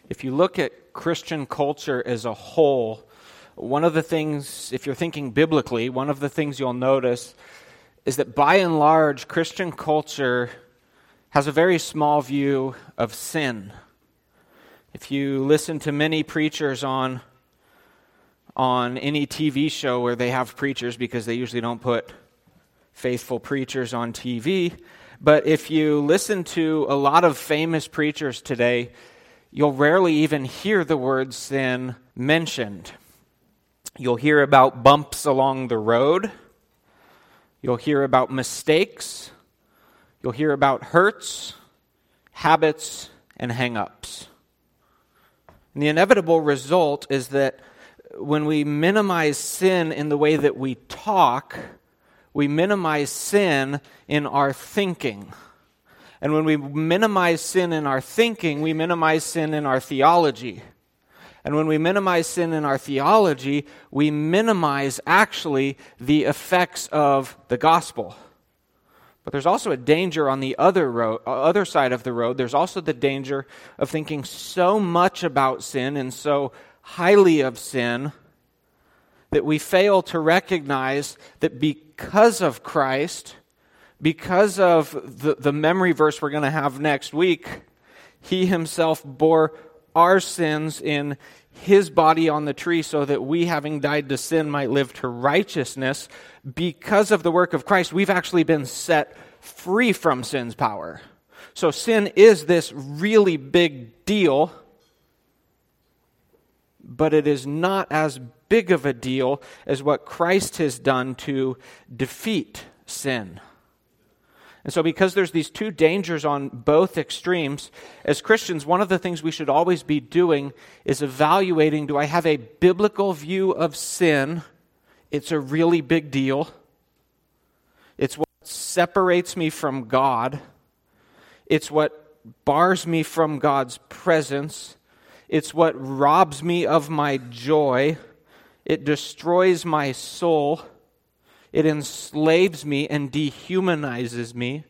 If you look at Christian culture as a whole, one of the things, if you're thinking biblically, one of the things you'll notice is that by and large, Christian culture has a very small view of sin. If you listen to many preachers on any TV show where they have preachers, because they usually don't put faithful preachers on TV, but if you listen to a lot of famous preachers today, you'll rarely even hear the word sin mentioned. You'll hear about bumps along the road. You'll hear about mistakes. You'll hear about hurts, habits, and hang-ups. And the inevitable result is that when we minimize sin in the way that we talk, we minimize sin in our thinking. And when we minimize sin in our thinking, we minimize sin in our theology. And when we minimize sin in our theology, we minimize actually the effects of the gospel. But there's also a danger on the other side of the road. There's also the danger of thinking so much about sin and so highly of sin that we fail to recognize that because of Christ, because of the memory verse we're going to have next week, He Himself bore our sins in His body on the tree so that we, having died to sin, might live to righteousness. Because of the work of Christ, we've actually been set free from sin's power. So sin is this really big deal, but it is not as big of a deal as what Christ has done to defeat sin. And so because there's these two dangers on both extremes, as Christians, one of the things we should always be doing is evaluating, do I have a biblical view of sin? It's a really big deal. It's what separates me from God. It's what bars me from God's presence. It's what robs me of my joy. It destroys my soul. It enslaves me and dehumanizes me.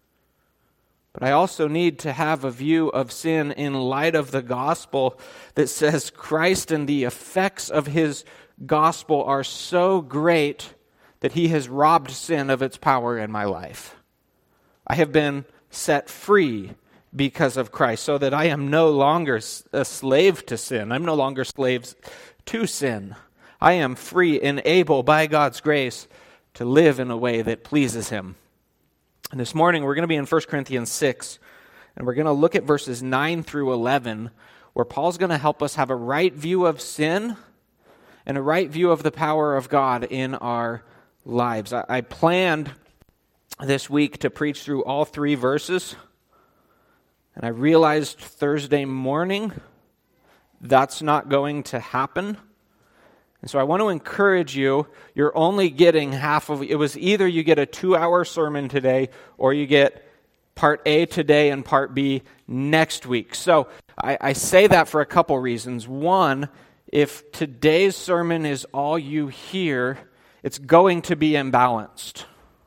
But I also need to have a view of sin in light of the gospel that says Christ and the effects of His gospel are so great that He has robbed sin of its power in my life. I have been set free because of Christ, so that I am no longer a slave to sin. I'm no longer slaves to sin. I am free and able by God's grace to live in a way that pleases Him. And this morning we're going to be in 1 Corinthians 6, and we're going to look at verses 9 through 11, where Paul's going to help us have a right view of sin and a right view of the power of God in our lives. I planned this week to preach through all 3 verses, and I realized Thursday morning that's not going to happen. And so I want to encourage you, you're only getting half of it. Was either you get a 2-hour sermon today, or you get part A today and part B next week. So I say that for a couple reasons. One, if today's sermon is all you hear, it's going to be imbalanced.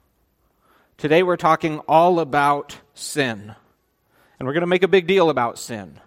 Today we're talking all about sin. And we're going to make a big deal about sin.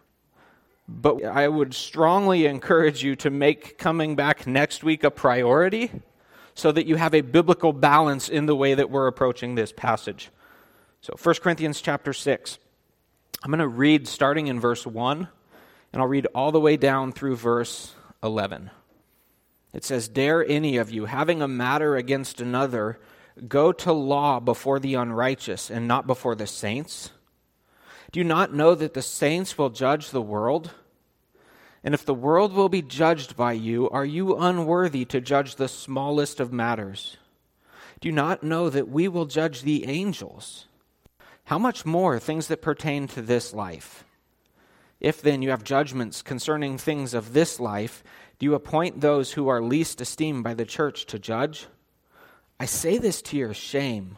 But I would strongly encourage you to make coming back next week a priority so that you have a biblical balance in the way that we're approaching this passage. So 1 Corinthians chapter 6. I'm going to read starting in verse 1, and I'll read all the way down through verse 11. It says, "Dare any of you, having a matter against another, go to law before the unrighteous and not before the saints? Do you not know that the saints will judge the world? And if the world will be judged by you, are you unworthy to judge the smallest of matters? Do you not know that we will judge the angels? How much more things that pertain to this life? If then you have judgments concerning things of this life, do you appoint those who are least esteemed by the church to judge? I say this to your shame.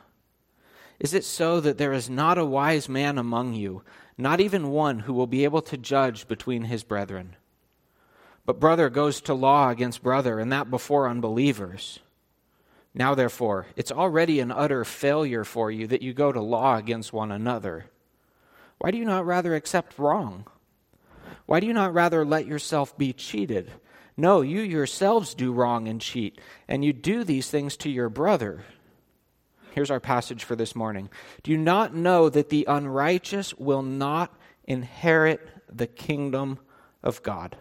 Is it so that there is not a wise man among you, not even one who will be able to judge between his brethren? But brother goes to law against brother, and that before unbelievers. Now therefore, it's already an utter failure for you that you go to law against one another. Why do you not rather accept wrong? Why do you not rather let yourself be cheated? No, you yourselves do wrong and cheat, and you do these things to your brother. Here's our passage for this morning. Do you not know that the unrighteous will not inherit the kingdom of God?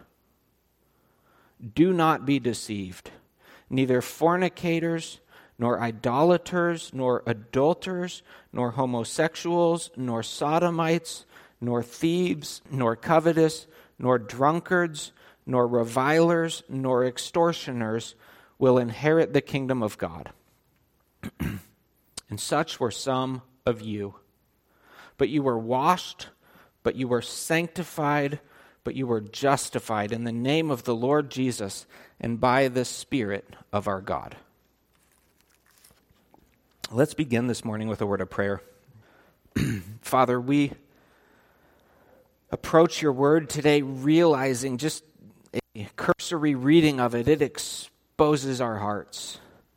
Do not be deceived. Neither fornicators, nor idolaters, nor adulterers, nor homosexuals, nor sodomites, nor thieves, nor covetous, nor drunkards, nor revilers, nor extortioners will inherit the kingdom of God. And such were some of you. But you were washed, but you were sanctified, but you were justified in the name of the Lord Jesus and by the Spirit of our God. Let's begin this morning with a word of prayer. Father, we approach your word today realizing just a cursory reading of it, it exposes our hearts.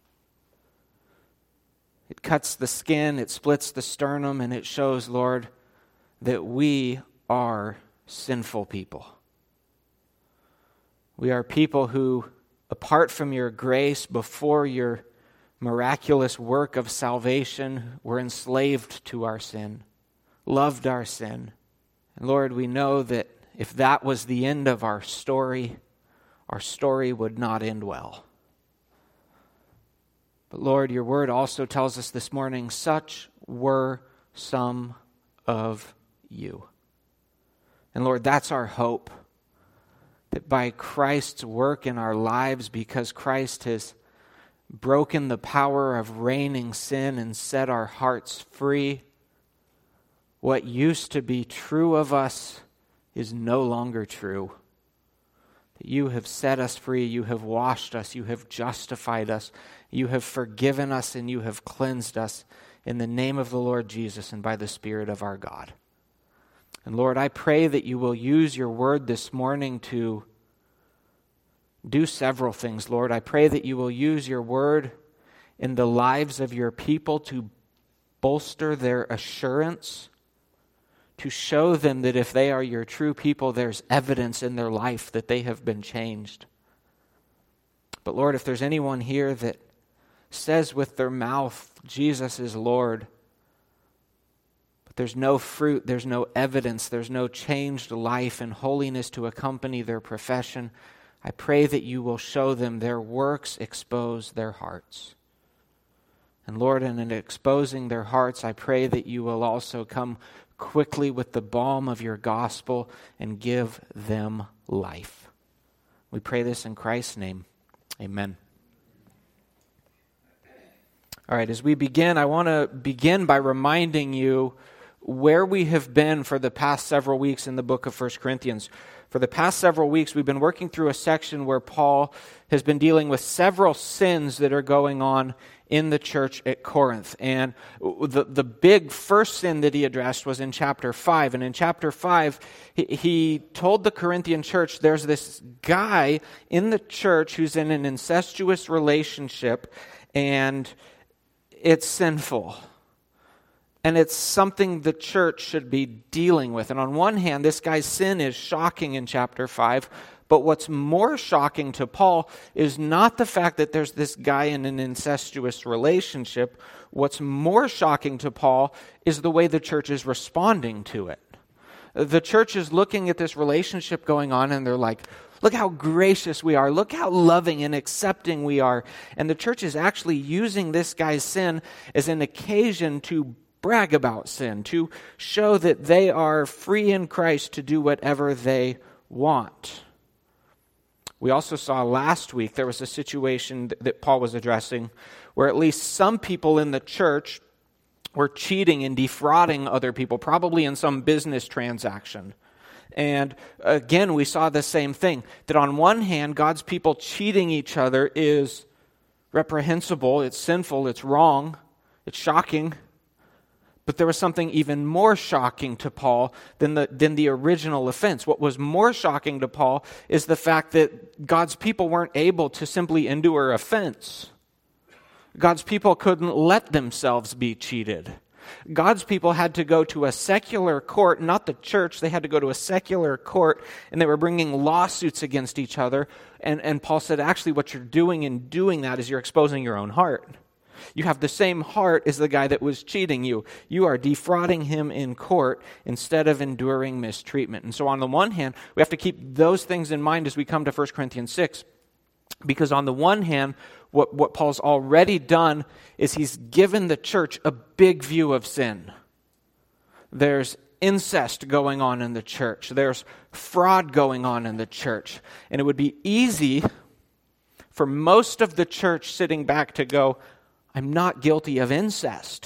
It cuts the skin, it splits the sternum, and it shows, Lord, that we are sinful people. We are people who, apart from your grace, before your miraculous work of salvation, were enslaved to our sin, loved our sin. And Lord, we know that if that was the end of our story would not end well. But Lord, your word also tells us this morning, such were some of you. And Lord, that's our hope, that by Christ's work in our lives, because Christ has broken the power of reigning sin and set our hearts free, what used to be true of us is no longer true. That you have set us free, you have washed us, you have justified us, you have forgiven us, and you have cleansed us in the name of the Lord Jesus and by the Spirit of our God. And Lord, I pray that you will use your word this morning to do several things, Lord. I pray that you will use your word in the lives of your people to bolster their assurance, to show them that if they are your true people, there's evidence in their life that they have been changed. But Lord, if there's anyone here that says with their mouth, Jesus is Lord, but there's no fruit, there's no evidence, there's no changed life and holiness to accompany their profession, I pray that you will show them their works expose their hearts. And Lord, in exposing their hearts, I pray that you will also come quickly with the balm of your gospel and give them life. We pray this in Christ's name. Amen. All right, as we begin, I want to begin by reminding you where we have been for the past several weeks in the book of 1 Corinthians. For the past several weeks, we've been working through a section where Paul has been dealing with several sins that are going on in the church at Corinth. And the big first sin that he addressed was in chapter 5. And in chapter 5, he told the Corinthian church there's this guy in the church who's in an incestuous relationship, and it's sinful. And it's something the church should be dealing with. And on one hand, this guy's sin is shocking in chapter 5. But what's more shocking to Paul is not the fact that there's this guy in an incestuous relationship. What's more shocking to Paul is the way the church is responding to it. The church is looking at this relationship going on, and they're like, look how gracious we are. Look how loving and accepting we are. And the church is actually using this guy's sin as an occasion to brag about sin, to show that they are free in Christ to do whatever they want. We also saw last week there was a situation that Paul was addressing where at least some people in the church were cheating and defrauding other people, probably in some business transaction. And again, we saw the same thing, that on one hand, God's people cheating each other is reprehensible, it's sinful, it's wrong, it's shocking. But there was something even more shocking to Paul than the original offense. What was more shocking to Paul is the fact that God's people weren't able to simply endure offense. God's people couldn't let themselves be cheated. God's people had to go to a secular court, not the church. They had to go to a secular court, and they were bringing lawsuits against each other. And Paul said, actually, what you're doing in doing that is you're exposing your own heart. You have the same heart as the guy that was cheating you. You are defrauding him in court instead of enduring mistreatment. And so on the one hand, we have to keep those things in mind as we come to 1 Corinthians 6. Because on the one hand, what Paul's already done is he's given the church a big view of sin. There's incest going on in the church. There's fraud going on in the church. And it would be easy for most of the church sitting back to go, I'm not guilty of incest.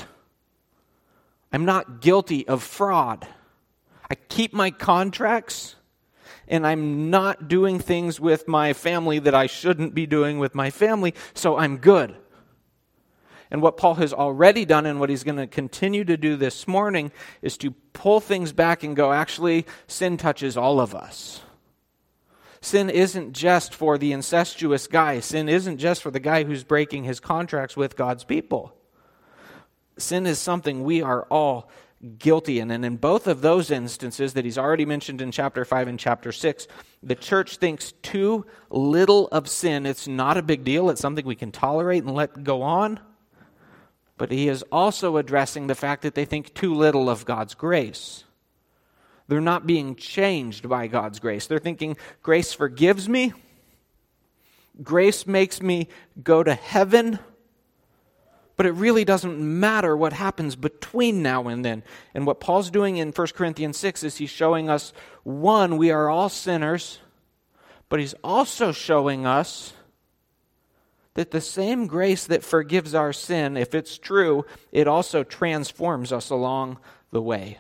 I'm not guilty of fraud. I keep my contracts, and I'm not doing things with my family that I shouldn't be doing with my family, so I'm good. And what Paul has already done and what he's going to continue to do this morning is to pull things back and go, actually, sin touches all of us. Sin isn't just for the incestuous guy. Sin isn't just for the guy who's breaking his contracts with God's people. Sin is something we are all guilty in. And in both of those instances that he's already mentioned in chapter 5 and chapter 6, the church thinks too little of sin. It's not a big deal. It's something we can tolerate and let go on. But he is also addressing the fact that they think too little of God's grace. They're not being changed by God's grace. They're thinking, grace forgives me. Grace makes me go to heaven. But it really doesn't matter what happens between now and then. And what Paul's doing in 1 Corinthians 6 is he's showing us, one, we are all sinners. But he's also showing us that the same grace that forgives our sin, if it's true, it also transforms us along the way.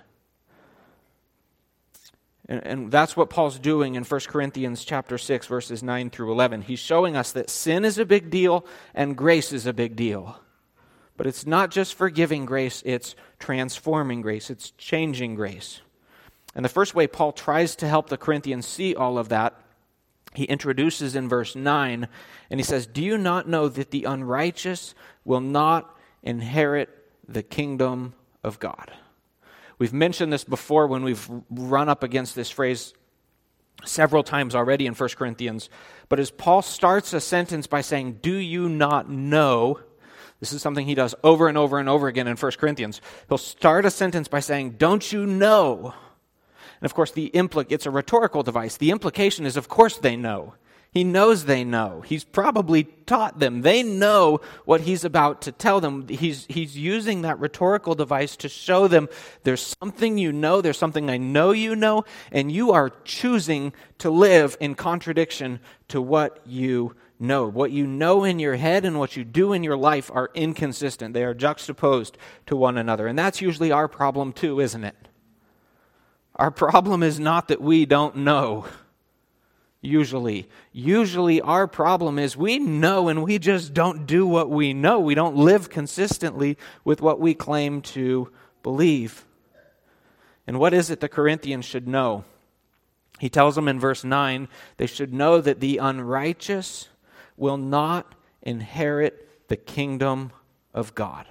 And that's what Paul's doing in 1 Corinthians chapter 6, verses 9 through 11. He's showing us that sin is a big deal and grace is a big deal. But it's not just forgiving grace, it's transforming grace, it's changing grace. And the first way Paul tries to help the Corinthians see all of that, he introduces in verse 9, and he says, "Do you not know that the unrighteous will not inherit the kingdom of God?" We've mentioned this before when we've run up against this phrase several times already in 1 Corinthians. But as Paul starts a sentence by saying, "Do you not know?" This is something he does over and over and over again in 1 Corinthians. He'll start a sentence by saying, "Don't you know?" And of course, it's a rhetorical device. The implication is, of course they know. He knows they know. He's probably taught them. They know what he's about to tell them. He's using that rhetorical device to show them there's something you know, there's something I know you know, and you are choosing to live in contradiction to what you know. What you know in your head and what you do in your life are inconsistent. They are juxtaposed to one another. And that's usually our problem too, isn't it? Our problem is not that we don't know. Usually our problem is we know and we just don't do what we know. We don't live consistently with what we claim to believe. And what is it the Corinthians should know? He tells them in verse 9, they should know that the unrighteous will not inherit the kingdom of God.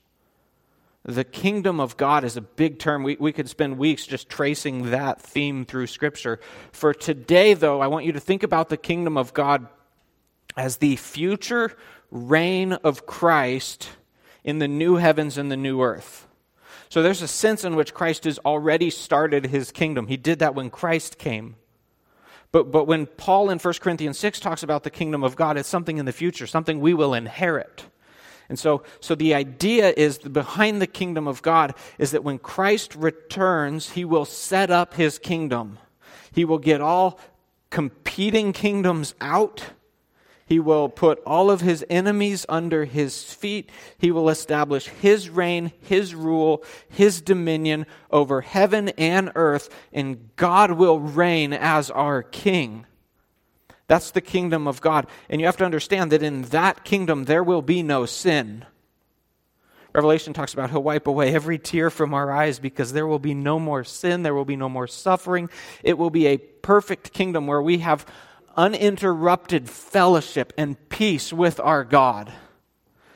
The kingdom of God is a big term. We could spend weeks just tracing that theme through Scripture. For today, though, I want you to think about the kingdom of God as the future reign of Christ in the new heavens and the new earth. So there's a sense in which Christ has already started his kingdom. He did that when Christ came. But when Paul in 1 Corinthians 6 talks about the kingdom of God, it's something in the future, something we will inherit. And so the idea is behind the kingdom of God is that when Christ returns, he will set up his kingdom. He will get all competing kingdoms out. He will put all of his enemies under his feet. He will establish his reign, his rule, his dominion over heaven and earth, and God will reign as our king. That's the kingdom of God. And you have to understand that in that kingdom there will be no sin. Revelation talks about he'll wipe away every tear from our eyes because there will be no more sin, there will be no more suffering. It will be a perfect kingdom where we have uninterrupted fellowship and peace with our God.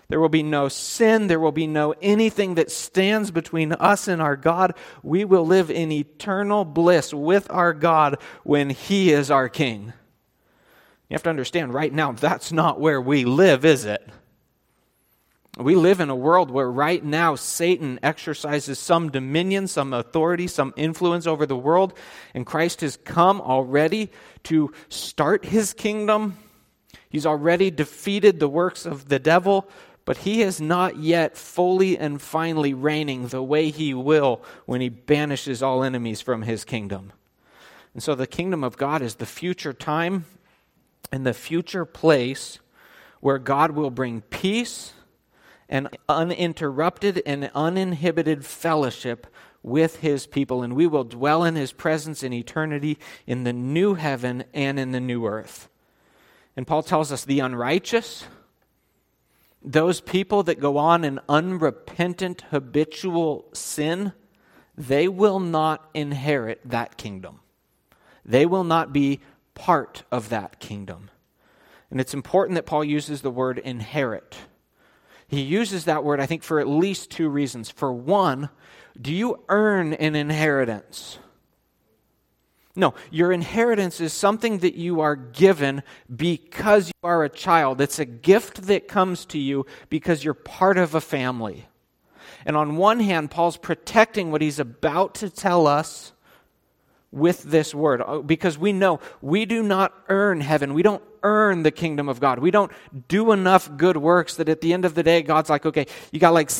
There will be no sin. There will be no anything that stands between us and our God. We will live in eternal bliss with our God when He is our King. You have to understand, right now, that's not where we live, is it? We live in a world where right now Satan exercises some dominion, some authority, some influence over the world, and Christ has come already to start His kingdom. He's already defeated the works of the devil, but He is not yet fully and finally reigning the way He will when He banishes all enemies from His kingdom. And so the kingdom of God is the future time and the future place where God will bring peace and uninterrupted and uninhibited fellowship with His people, and we will dwell in His presence in eternity in the new heaven and in the new earth. And Paul tells us the unrighteous, those people that go on in unrepentant habitual sin, they will not inherit that kingdom. They will not be part of that kingdom. And it's important that Paul uses the word inherit. He uses that word, I think, for at least two reasons. For one, do you earn an inheritance? No, your inheritance is something that you are given because you are a child. It's a gift that comes to you because you're part of a family. And on one hand, Paul's protecting what he's about to tell us with this word, because we know we do not earn heaven. We don't earn the kingdom of God. We don't do enough good works that at the end of the day, God's like, okay, you got like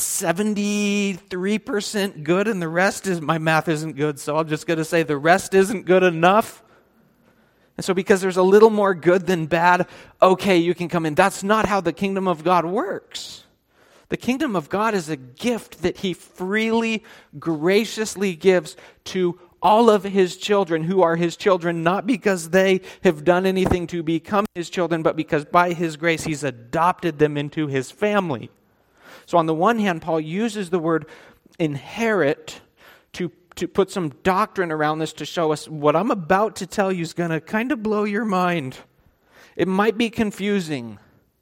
73% good and the rest is, my math isn't good, so I'm just going to say the rest isn't good enough. And so because there's a little more good than bad, okay, you can come in. That's not how the kingdom of God works. The kingdom of God is a gift that He freely, graciously gives to all of His children who are His children, not because they have done anything to become His children, but because by His grace He's adopted them into His family. So on the one hand, Paul uses the word inherit to put some doctrine around this to show us what I'm about to tell you is going to kind of blow your mind. It might be confusing.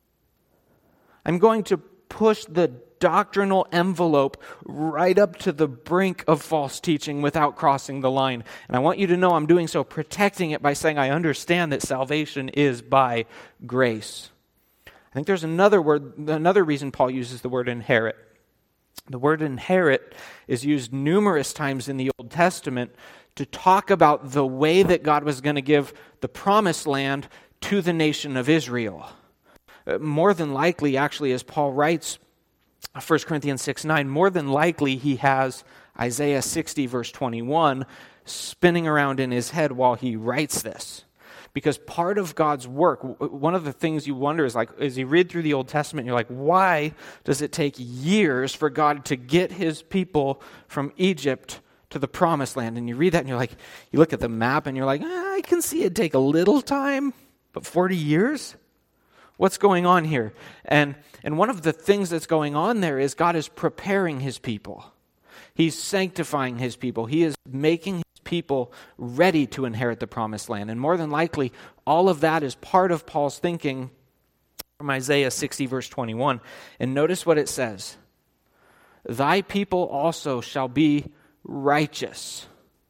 I'm going to push the doctrinal envelope right up to the brink of false teaching without crossing the line. And I want you to know I'm doing so, protecting it by saying I understand that salvation is by grace. I think there's another reason Paul uses the word inherit. The word inherit is used numerous times in the Old Testament to talk about the way that God was going to give the promised land to the nation of Israel. More than likely, actually, as Paul writes 1 Corinthians 6:9, more than likely he has Isaiah 60 verse 21 spinning around in his head while he writes this. Because part of God's work, one of the things you wonder is like, as you read through the Old Testament, you're like, why does it take years for God to get His people from Egypt to the promised land? And you read that and you're like, you look at the map and you're like, I can see it take a little time, but 40 years? What's going on here? And one of the things that's going on there is God is preparing His people. He's sanctifying His people. He is making His people ready to inherit the promised land. And more than likely, all of that is part of Paul's thinking from Isaiah 60 verse 21. And notice what it says. Thy people also shall be righteous.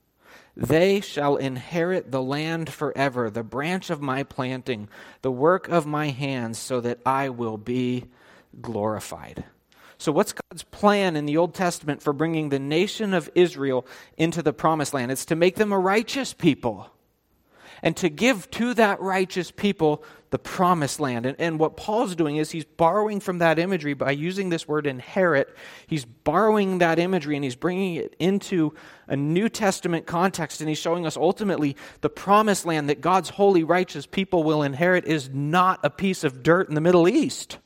They shall inherit the land forever, the branch of my planting, the work of my hands, so that I will be glorified. So what's God's plan in the Old Testament for bringing the nation of Israel into the promised land? It's to make them a righteous people and to give to that righteous people the promised land. And what Paul's doing is he's borrowing from that imagery by using this word inherit. He's borrowing that imagery and he's bringing it into a New Testament context, and he's showing us ultimately the promised land that God's holy, righteous people will inherit is not a piece of dirt in the Middle East.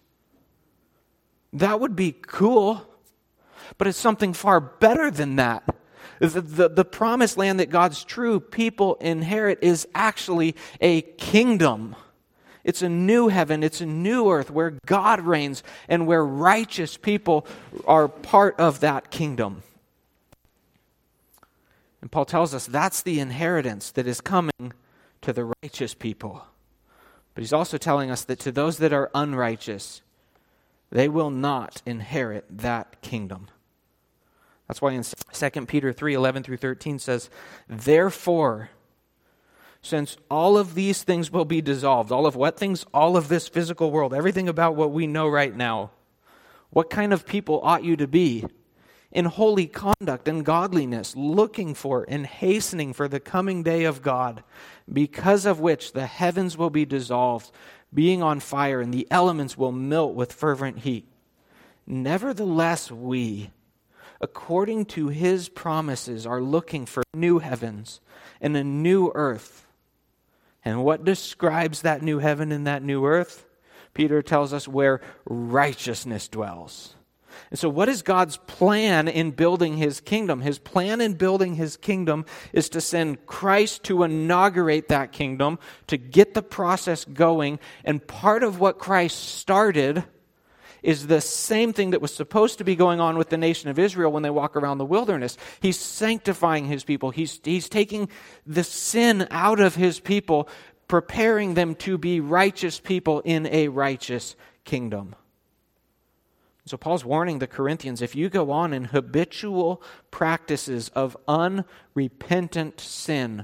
That would be cool, but it's something far better than that. The promised land that God's true people inherit is actually a kingdom. It's a new heaven, it's a new earth where God reigns and where righteous people are part of that kingdom. And Paul tells us that's the inheritance that is coming to the righteous people. But he's also telling us that to those that are unrighteous, they will not inherit that kingdom. That's why in 2 Peter 3:11 through 13 says, therefore, since all of these things will be dissolved, all of what things? All of this physical world, everything about what we know right now, what kind of people ought you to be? In holy conduct and godliness, looking for and hastening for the coming day of God, because of which the heavens will be dissolved, being on fire, and the elements will melt with fervent heat. Nevertheless, we, according to his promises, are looking for new heavens and a new earth. And what describes that new heaven and that new earth? Peter tells us where righteousness dwells. And so what is God's plan in building his kingdom? His plan in building his kingdom is to send Christ to inaugurate that kingdom, to get the process going. And part of what Christ started is the same thing that was supposed to be going on with the nation of Israel when they walk around the wilderness. He's sanctifying his people. He's taking the sin out of his people, preparing them to be righteous people in a righteous kingdom. So Paul's warning the Corinthians, if you go on in habitual practices of unrepentant sin,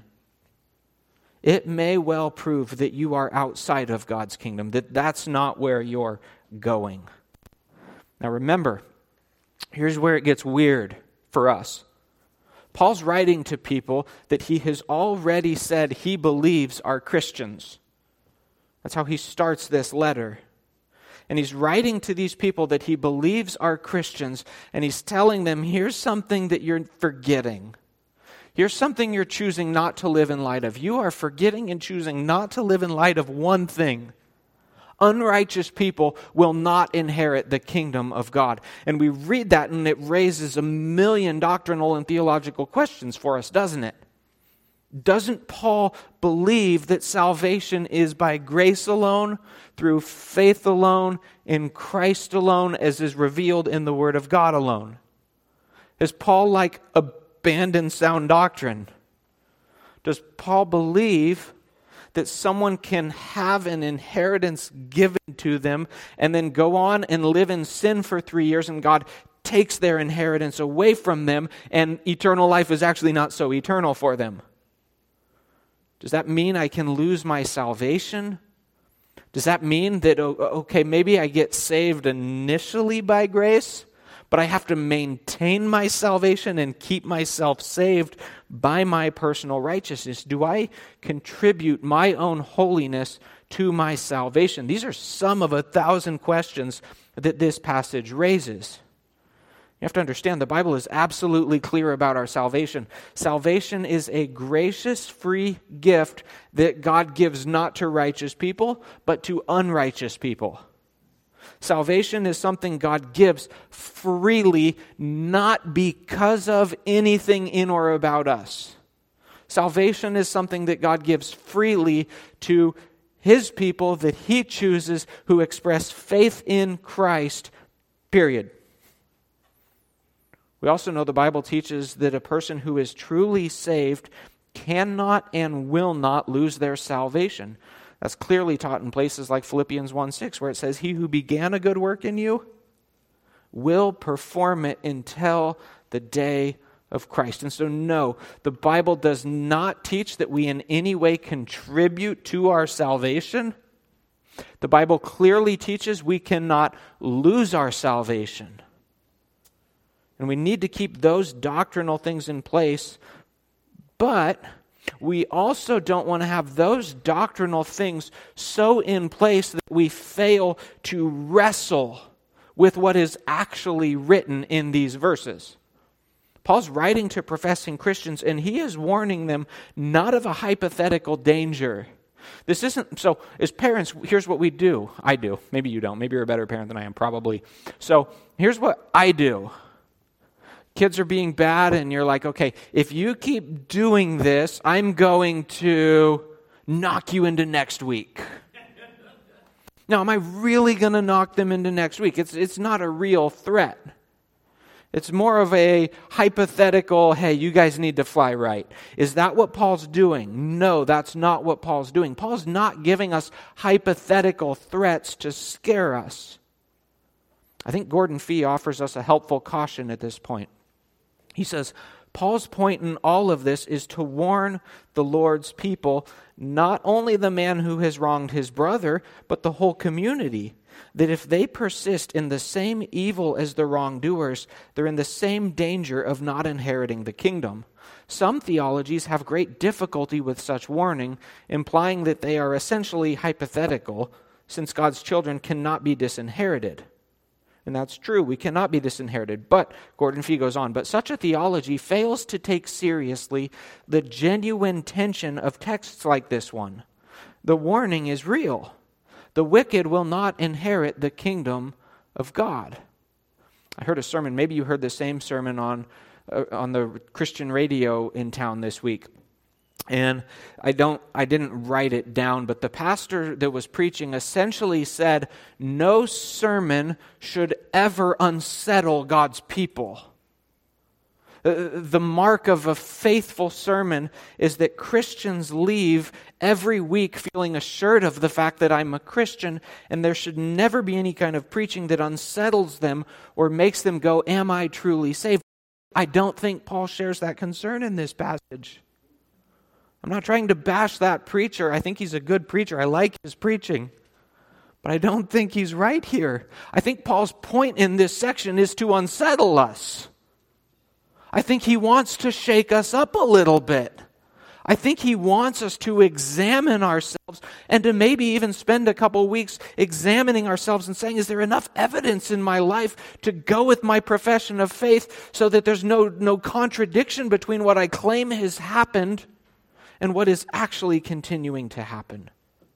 it may well prove that you are outside of God's kingdom, that that's not where you're going. Now remember, here's where it gets weird for us. Paul's writing to people that he has already said he believes are Christians. That's how he starts this letter. And he's writing to these people that he believes are Christians, and he's telling them, here's something that you're forgetting. Here's something you're choosing not to live in light of. You are forgetting and choosing not to live in light of one thing. Unrighteous people will not inherit the kingdom of God. And we read that, and it raises a million doctrinal and theological questions for us, doesn't it? Doesn't Paul believe that salvation is by grace alone, through faith alone, in Christ alone, as is revealed in the Word of God alone? Is Paul abandoned sound doctrine? Does Paul believe that someone can have an inheritance given to them and then go on and live in sin for 3 years, and God takes their inheritance away from them, and eternal life is actually not so eternal for them? Does that mean I can lose my salvation? Does that mean that, okay, maybe I get saved initially by grace, but I have to maintain my salvation and keep myself saved by my personal righteousness? Do I contribute my own holiness to my salvation? These are some of 1,000 questions that this passage raises. You have to understand, the Bible is absolutely clear about our salvation. Salvation is a gracious, free gift that God gives not to righteous people, but to unrighteous people. Salvation is something God gives freely, not because of anything in or about us. Salvation is something that God gives freely to his people that he chooses, who express faith in Christ, period. We also know the Bible teaches that a person who is truly saved cannot and will not lose their salvation. That's clearly taught in places like Philippians 1:6, where it says, he who began a good work in you will perform it until the day of Christ. And so no, the Bible does not teach that we in any way contribute to our salvation. The Bible clearly teaches we cannot lose our salvation. And we need to keep those doctrinal things in place, but we also don't want to have those doctrinal things so in place that we fail to wrestle with what is actually written in these verses. Paul's writing to professing Christians, and he is warning them not of a hypothetical danger. This isn't, so as parents, here's what we do. I do. Maybe you don't. Maybe you're a better parent than I am, probably. So here's what I do. Kids are being bad, and you're like, okay, if you keep doing this, I'm going to knock you into next week. Now, am I really going to knock them into next week? It's not a real threat. It's more of a hypothetical, hey, you guys need to fly right. Is that what Paul's doing? No, that's not what Paul's doing. Paul's not giving us hypothetical threats to scare us. I think Gordon Fee offers us a helpful caution at this point. He says, Paul's point in all of this is to warn the Lord's people, not only the man who has wronged his brother, but the whole community, that if they persist in the same evil as the wrongdoers, they're in the same danger of not inheriting the kingdom. Some theologies have great difficulty with such warning, implying that they are essentially hypothetical, since God's children cannot be disinherited. And that's true, we cannot be disinherited. But, Gordon Fee goes on, but such a theology fails to take seriously the genuine tension of texts like this one. The warning is real. The wicked will not inherit the kingdom of God. I heard a sermon, maybe you heard the same sermon on the Christian radio in town this week. And I didn't write it down, but the pastor that was preaching essentially said, no sermon should ever unsettle God's people. The mark of a faithful sermon is that Christians leave every week feeling assured of the fact that I'm a Christian, and there should never be any kind of preaching that unsettles them or makes them go, am I truly saved? I don't think Paul shares that concern in this passage. I'm not trying to bash that preacher. I think he's a good preacher. I like his preaching. But I don't think he's right here. I think Paul's point in this section is to unsettle us. I think he wants to shake us up a little bit. I think he wants us to examine ourselves and to maybe even spend a couple weeks examining ourselves and saying, is there enough evidence in my life to go with my profession of faith so that there's no contradiction between what I claim has happened and what is actually continuing to happen?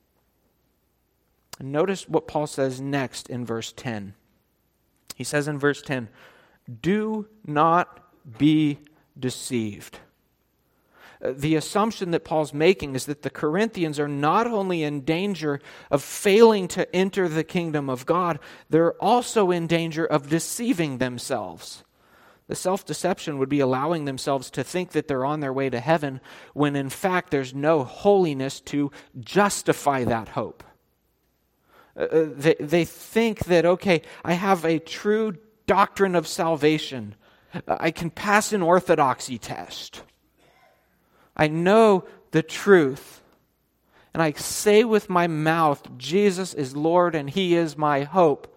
And notice what Paul says next in verse 10. He says in verse 10, do not be deceived. The assumption that Paul's making is that the Corinthians are not only in danger of failing to enter the kingdom of God, they're also in danger of deceiving themselves. The self-deception would be allowing themselves to think that they're on their way to heaven when in fact there's no holiness to justify that hope. They think that, okay, I have a true doctrine of salvation. I can pass an orthodoxy test. I know the truth. And I say with my mouth, Jesus is Lord and He is my hope.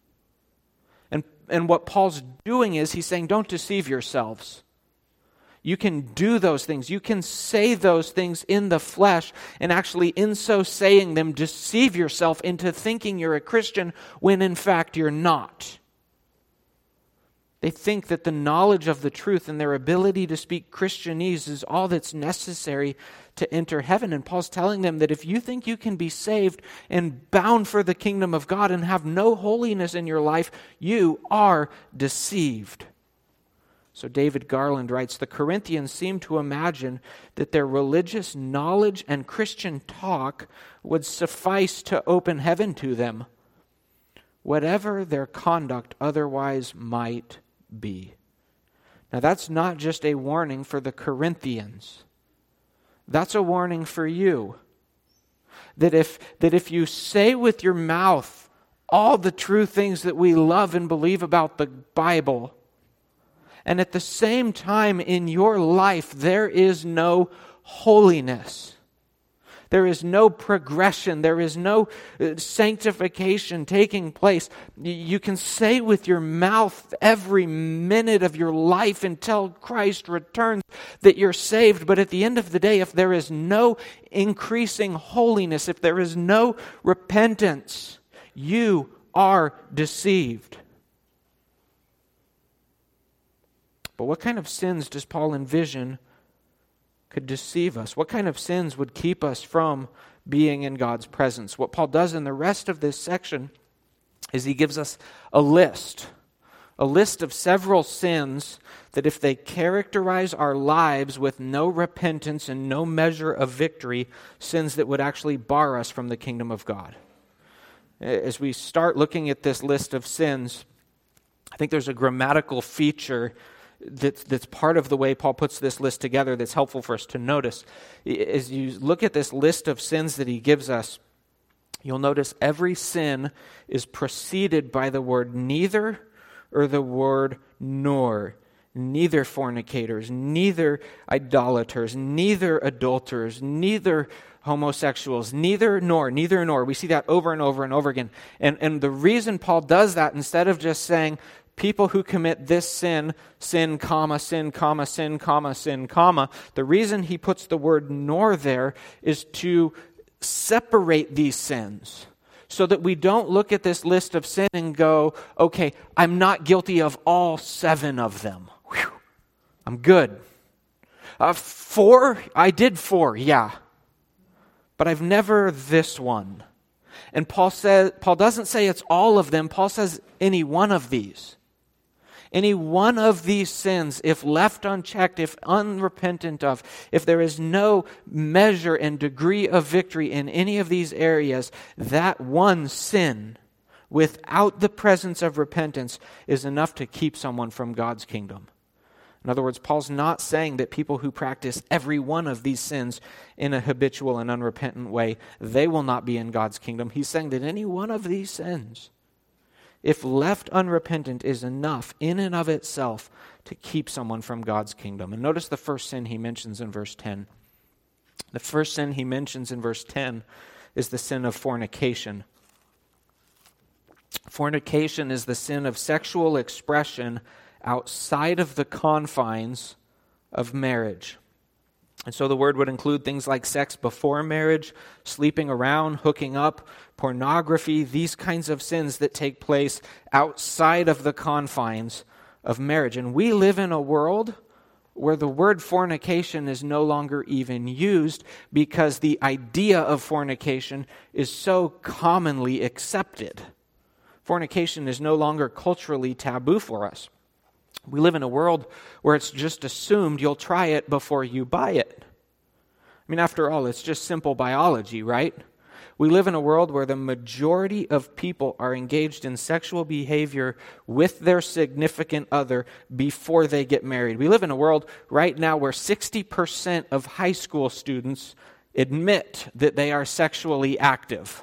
And what Paul's doing is he's saying, don't deceive yourselves. You can do those things. You can say those things in the flesh, and actually in so saying them, deceive yourself into thinking you're a Christian when in fact you're not. They think that the knowledge of the truth and their ability to speak Christianese is all that's necessary to enter heaven. And Paul's telling them that if you think you can be saved and bound for the kingdom of God and have no holiness in your life, you are deceived. So David Garland writes, the Corinthians seem to imagine that their religious knowledge and Christian talk would suffice to open heaven to them, whatever their conduct otherwise might be. Now that's not just a warning for the Corinthians. That's a warning for you. That if you say with your mouth all the true things that we love and believe about the Bible, and at the same time in your life there is no holiness, there is no progression, there is no sanctification taking place. You can say with your mouth every minute of your life until Christ returns that you're saved, but at the end of the day, if there is no increasing holiness, if there is no repentance, you are deceived. But what kind of sins does Paul envision could deceive us? What kind of sins would keep us from being in God's presence? What Paul does in the rest of this section is he gives us a list of several sins that if they characterize our lives with no repentance and no measure of victory, sins that would actually bar us from the kingdom of God. As we start looking at this list of sins, I think there's a grammatical feature that's part of the way Paul puts this list together that's helpful for us to notice. As you look at this list of sins that he gives us, you'll notice every sin is preceded by the word neither or the word nor. Neither fornicators, neither idolaters, neither adulterers, neither homosexuals, neither nor. We see that over and over and over again. And the reason Paul does that, instead of just saying people who commit this sin, sin, comma, sin, comma, sin, comma, sin, comma, the reason he puts the word nor there is to separate these sins, so that we don't look at this list of sin and go, okay, I'm not guilty of all 7 of them. Whew, I'm good. 4? I did 4, yeah. But I've never this one. And Paul doesn't say it's all of them. Paul says any one of these. Any one of these sins, if left unchecked, if unrepentant of, if there is no measure and degree of victory in any of these areas, that one sin, without the presence of repentance, is enough to keep someone from God's kingdom. In other words, Paul's not saying that people who practice every one of these sins in a habitual and unrepentant way, they will not be in God's kingdom. He's saying that any one of these sins, if left unrepentant, is enough in and of itself to keep someone from God's kingdom. And notice the first sin he mentions in verse 10. The first sin he mentions in verse 10 is the sin of fornication. Fornication is the sin of sexual expression outside of the confines of marriage. And so the word would include things like sex before marriage, sleeping around, hooking up, pornography, these kinds of sins that take place outside of the confines of marriage. And we live in a world where the word fornication is no longer even used because the idea of fornication is so commonly accepted. Fornication is no longer culturally taboo for us. We live in a world where it's just assumed you'll try it before you buy it. I mean, after all, it's just simple biology, right? We live in a world where the majority of people are engaged in sexual behavior with their significant other before they get married. We live in a world right now where 60% of high school students admit that they are sexually active.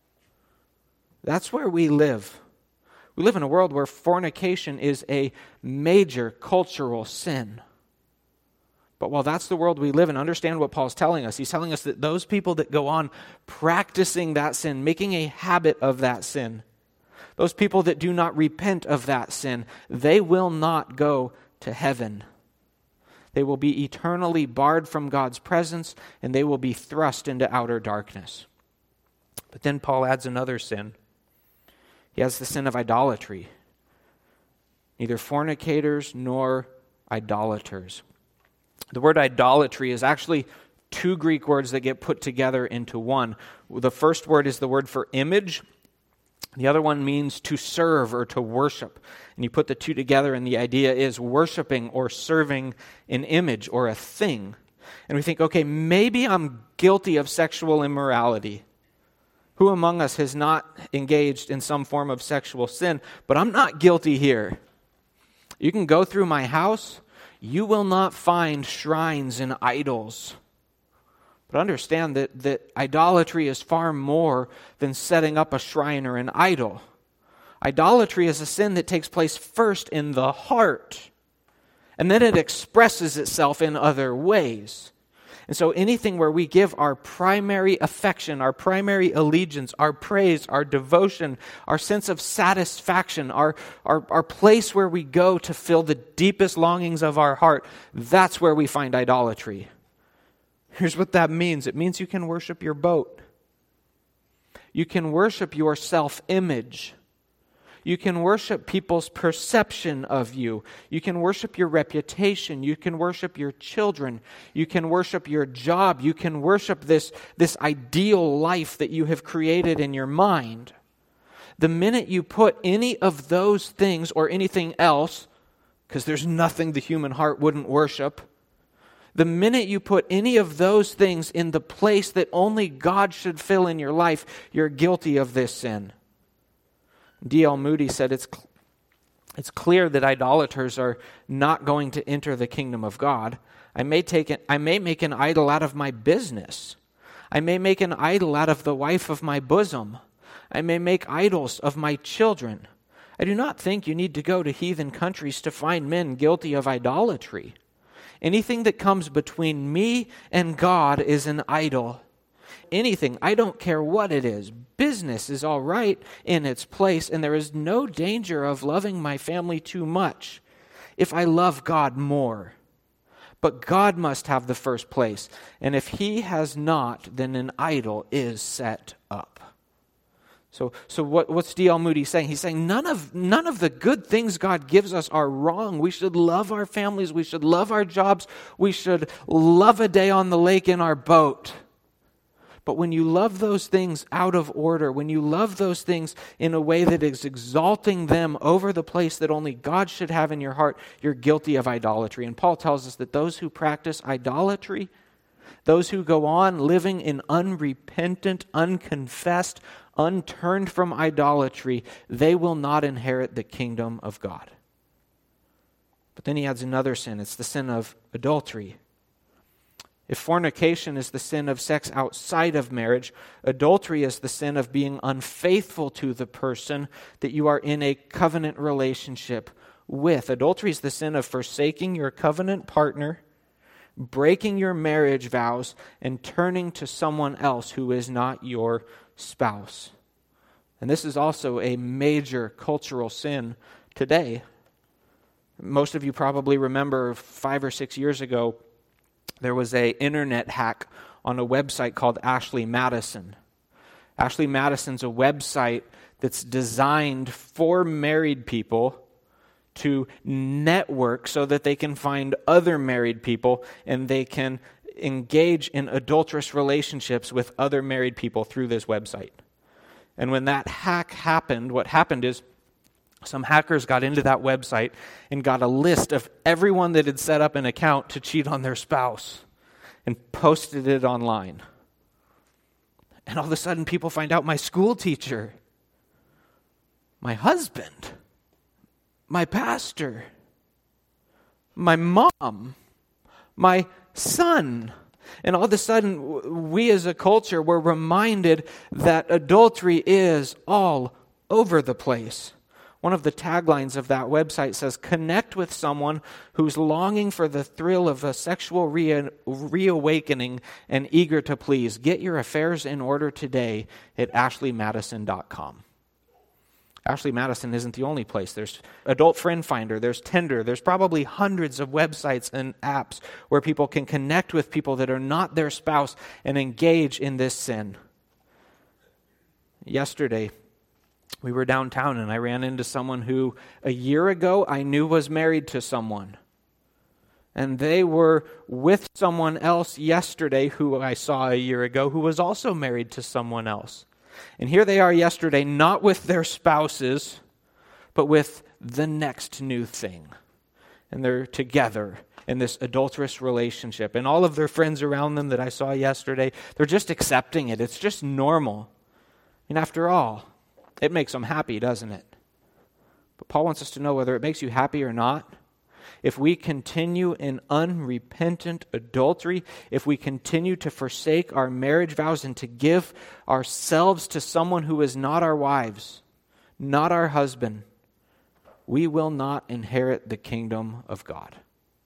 That's where we live. We live in a world where fornication is a major cultural sin. But while that's the world we live in, understand what Paul's telling us. He's telling us that those people that go on practicing that sin, making a habit of that sin, those people that do not repent of that sin, they will not go to heaven. They will be eternally barred from God's presence, and they will be thrust into outer darkness. But then Paul adds another sin. He has the sin of idolatry. Neither fornicators nor idolaters. The word idolatry is actually 2 Greek words that get put together into one. The first word is the word for image. The other one means to serve or to worship. And you put the 2 together and the idea is worshiping or serving an image or a thing. And we think, okay, maybe I'm guilty of sexual immorality. Who among us has not engaged in some form of sexual sin? But I'm not guilty here. You can go through my house. You will not find shrines and idols. But understand that idolatry is far more than setting up a shrine or an idol. Idolatry is a sin that takes place first in the heart, and then it expresses itself in other ways. And so anything where we give our primary affection, our primary allegiance, our praise, our devotion, our sense of satisfaction, our place where we go to fill the deepest longings of our heart, that's where we find idolatry. Here's what that means. It means you can worship your boat. You can worship your self-image. You can worship people's perception of you. You can worship your reputation. You can worship your children. You can worship your job. You can worship this ideal life that you have created in your mind. The minute you put any of those things or anything else, because there's nothing the human heart wouldn't worship, the minute you put any of those things in the place that only God should fill in your life, you're guilty of this sin. D.L. Moody said it's clear that idolaters are not going to enter the kingdom of God. I may make an idol out of my business. I may make an idol out of the wife of my bosom. I may make idols of my children. I do not think you need to go to heathen countries to find men guilty of idolatry. Anything that comes between me and God is an idol. Anything, I don't care what it is. Business is all right in its place, and there is no danger of loving my family too much if I love God more. But God must have the first place, and if he has not, then an idol is set up. So what's D.L. Moody saying? He's saying none of the good things God gives us are wrong. We should love our families. We should love our jobs. We should love a day on the lake in our boat. But when you love those things out of order, when you love those things in a way that is exalting them over the place that only God should have in your heart, you're guilty of idolatry. And Paul tells us that those who practice idolatry, those who go on living in unrepentant, unconfessed, unturned from idolatry, they will not inherit the kingdom of God. But then he adds another sin. It's the sin of adultery. If fornication is the sin of sex outside of marriage, adultery is the sin of being unfaithful to the person that you are in a covenant relationship with. Adultery is the sin of forsaking your covenant partner, breaking your marriage vows, and turning to someone else who is not your spouse. And this is also a major cultural sin today. Most of you probably remember 5 or 6 years ago, there was an internet hack on a website called Ashley Madison. Ashley Madison's a website that's designed for married people to network so that they can find other married people and they can engage in adulterous relationships with other married people through this website. And when that hack happened, what happened is some hackers got into that website and got a list of everyone that had set up an account to cheat on their spouse and posted it online. And all of a sudden people find out my school teacher, my husband, my pastor, my mom, my son. And all of a sudden, we as a culture were reminded that adultery is all over the place. One of the taglines of that website says, "Connect with someone who's longing for the thrill of a sexual reawakening and eager to please. Get your affairs in order today at ashleymadison.com." Ashley Madison isn't the only place. There's Adult Friend Finder, there's Tinder, there's probably hundreds of websites and apps where people can connect with people that are not their spouse and engage in this sin. Yesterday, we were downtown and I ran into someone who a year ago I knew was married to someone. And they were with someone else yesterday who I saw a year ago who was also married to someone else. And here they are yesterday, not with their spouses, but with the next new thing. And they're together in this adulterous relationship. And all of their friends around them that I saw yesterday, they're just accepting it. It's just normal. And after all, it makes them happy, doesn't it? But Paul wants us to know whether it makes you happy or not. If we continue in unrepentant adultery, if we continue to forsake our marriage vows and to give ourselves to someone who is not our wives, not our husband, we will not inherit the kingdom of God.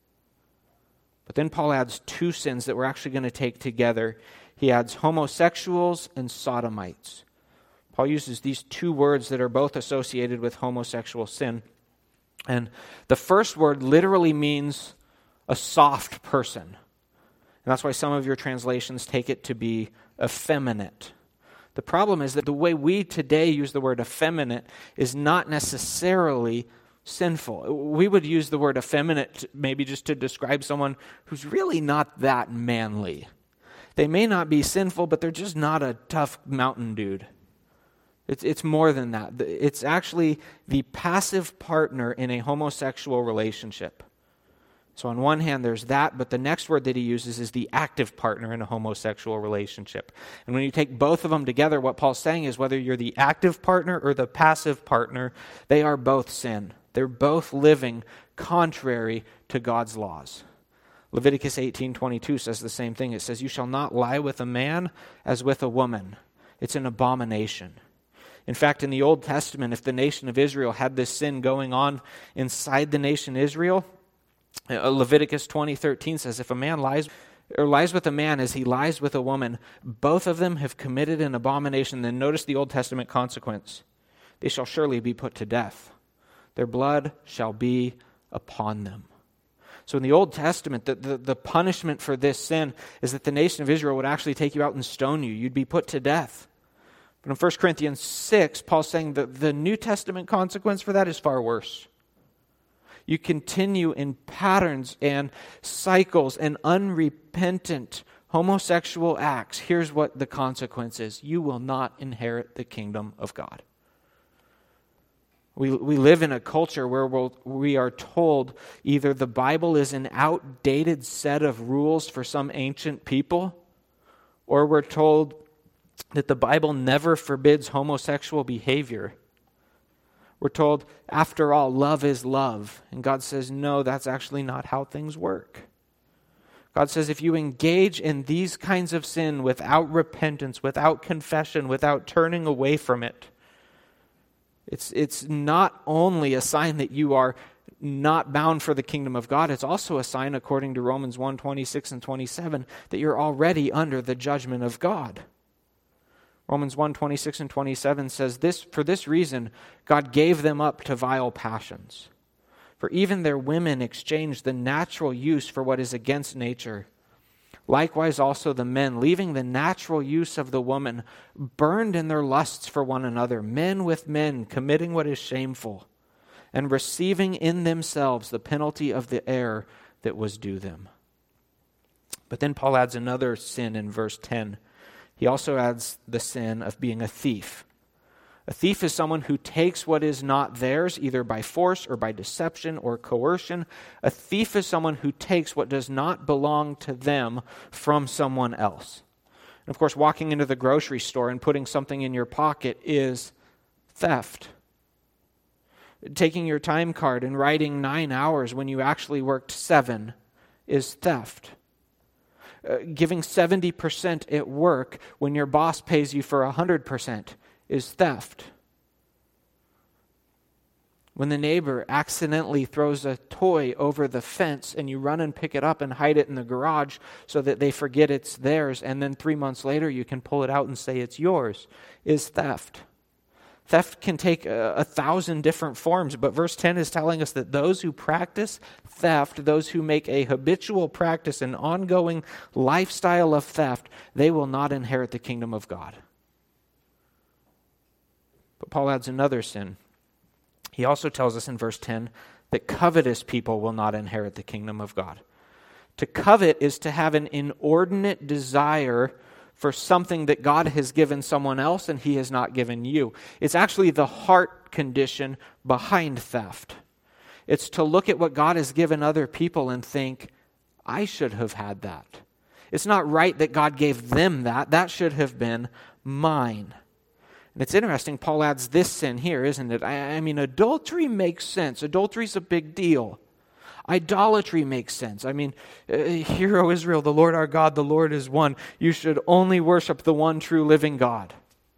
But then Paul adds two sins that we're actually going to take together. He adds homosexuals and sodomites. Paul uses these two words that are both associated with homosexual sin. And the first word literally means a soft person. And that's why some of your translations take it to be effeminate. The problem is that the way we today use the word effeminate is not necessarily sinful. We would use the word effeminate maybe just to describe someone who's really not that manly. They may not be sinful, but they're just not a tough mountain dude. It's more than that. It's actually the passive partner in a homosexual relationship. So on one hand, there's that, but the next word that he uses is the active partner in a homosexual relationship. And when you take both of them together, what Paul's saying is whether you're the active partner or the passive partner, they are both sin. They're both living contrary to God's laws. Leviticus 18:22 says the same thing. It says, "You shall not lie with a man as with a woman. It's an abomination." In fact, in the Old Testament, if the nation of Israel had this sin going on inside the nation Israel, Leviticus 20:13 says, if a man lies with a man as he lies with a woman, both of them have committed an abomination. Then notice the Old Testament consequence. They shall surely be put to death. Their blood shall be upon them. So in the Old Testament, the punishment for this sin is that the nation of Israel would actually take you out and stone you. You'd be put to death. But in 1 Corinthians 6, Paul's saying that the New Testament consequence for that is far worse. You continue in patterns and cycles and unrepentant homosexual acts. Here's what the consequence is. You will not inherit the kingdom of God. We live in a culture where we are told either the Bible is an outdated set of rules for some ancient people, or we're told that the Bible never forbids homosexual behavior. We're told, after all, love is love. And God says, no, that's actually not how things work. God says, if you engage in these kinds of sin without repentance, without confession, without turning away from it, it's not only a sign that you are not bound for the kingdom of God, it's also a sign, according to Romans 1:26 and 27, that you're already under the judgment of God. Romans 1:26 and 27 says, for this reason, God gave them up to vile passions. For even their women exchanged the natural use for what is against nature. Likewise also the men, leaving the natural use of the woman, burned in their lusts for one another, men with men, committing what is shameful, and receiving in themselves the penalty of the error that was due them. But then Paul adds another sin in verse 10. He also adds the sin of being a thief. A thief is someone who takes what is not theirs, either by force or by deception or coercion. A thief is someone who takes what does not belong to them from someone else. And of course, walking into the grocery store and putting something in your pocket is theft. Taking your time card and writing 9 hours when you actually worked 7 is theft. Giving 70% at work when your boss pays you for 100% is theft. When the neighbor accidentally throws a toy over the fence and you run and pick it up and hide it in the garage so that they forget it's theirs, and then 3 months later you can pull it out and say it's yours, is theft. Theft can take 1,000 different forms, but verse 10 is telling us that those who practice theft, those who make a habitual practice, an ongoing lifestyle of theft, they will not inherit the kingdom of God. But Paul adds another sin. He also tells us in verse 10 that covetous people will not inherit the kingdom of God. To covet is to have an inordinate desire for something that God has given someone else and he has not given you. It's actually the heart condition behind theft. It's to look at what God has given other people and think, I should have had that. It's not right that God gave them that. That should have been mine. And it's interesting, Paul adds this sin here, isn't it? I mean, adultery makes sense. Adultery's a big deal. Idolatry makes sense. I mean, hear, O Israel, the Lord our God, the Lord is one. You should only worship the one true living God.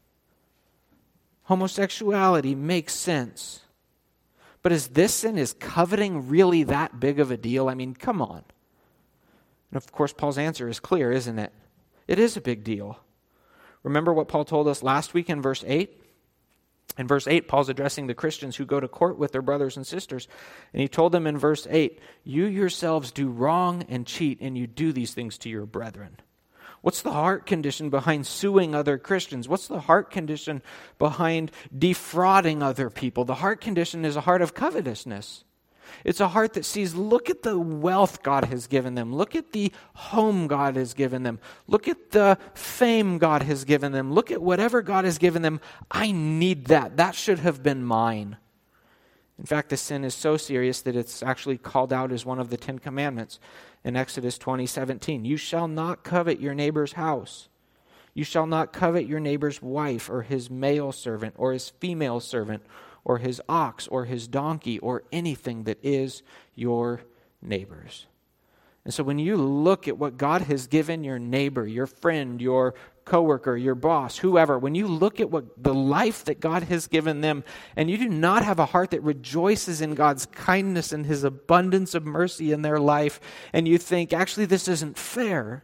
Homosexuality makes sense. But is this sin, is coveting really that big of a deal? I mean, come on. And of course, Paul's answer is clear, isn't it? It is a big deal. Remember what Paul told us last week in verse 8? In verse 8, Paul's addressing the Christians who go to court with their brothers and sisters. And he told them in verse 8, you yourselves do wrong and cheat, and you do these things to your brethren. What's the heart condition behind suing other Christians? What's the heart condition behind defrauding other people? The heart condition is a heart of covetousness. It's a heart that sees, look at the wealth God has given them. Look at the home God has given them. Look at the fame God has given them. Look at whatever God has given them. I need that. That should have been mine. In fact, the sin is so serious that it's actually called out as one of the 10 Commandments in Exodus 20:17. You shall not covet your neighbor's house. You shall not covet your neighbor's wife or his male servant or his female servant or his ox, or his donkey, or anything that is your neighbor's. And so when you look at what God has given your neighbor, your friend, your coworker, your boss, whoever, when you look at what the life that God has given them, and you do not have a heart that rejoices in God's kindness and his abundance of mercy in their life, and you think, actually, this isn't fair,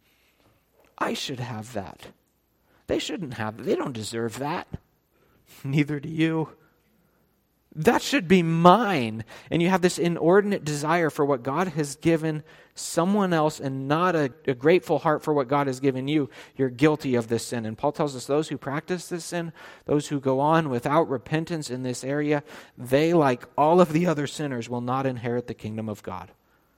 I should have that. They shouldn't have it. They don't deserve that. Neither do you. That should be mine. And you have this inordinate desire for what God has given someone else and not a grateful heart for what God has given you. You're guilty of this sin. And Paul tells us those who practice this sin, those who go on without repentance in this area, they, like all of the other sinners, will not inherit the kingdom of God.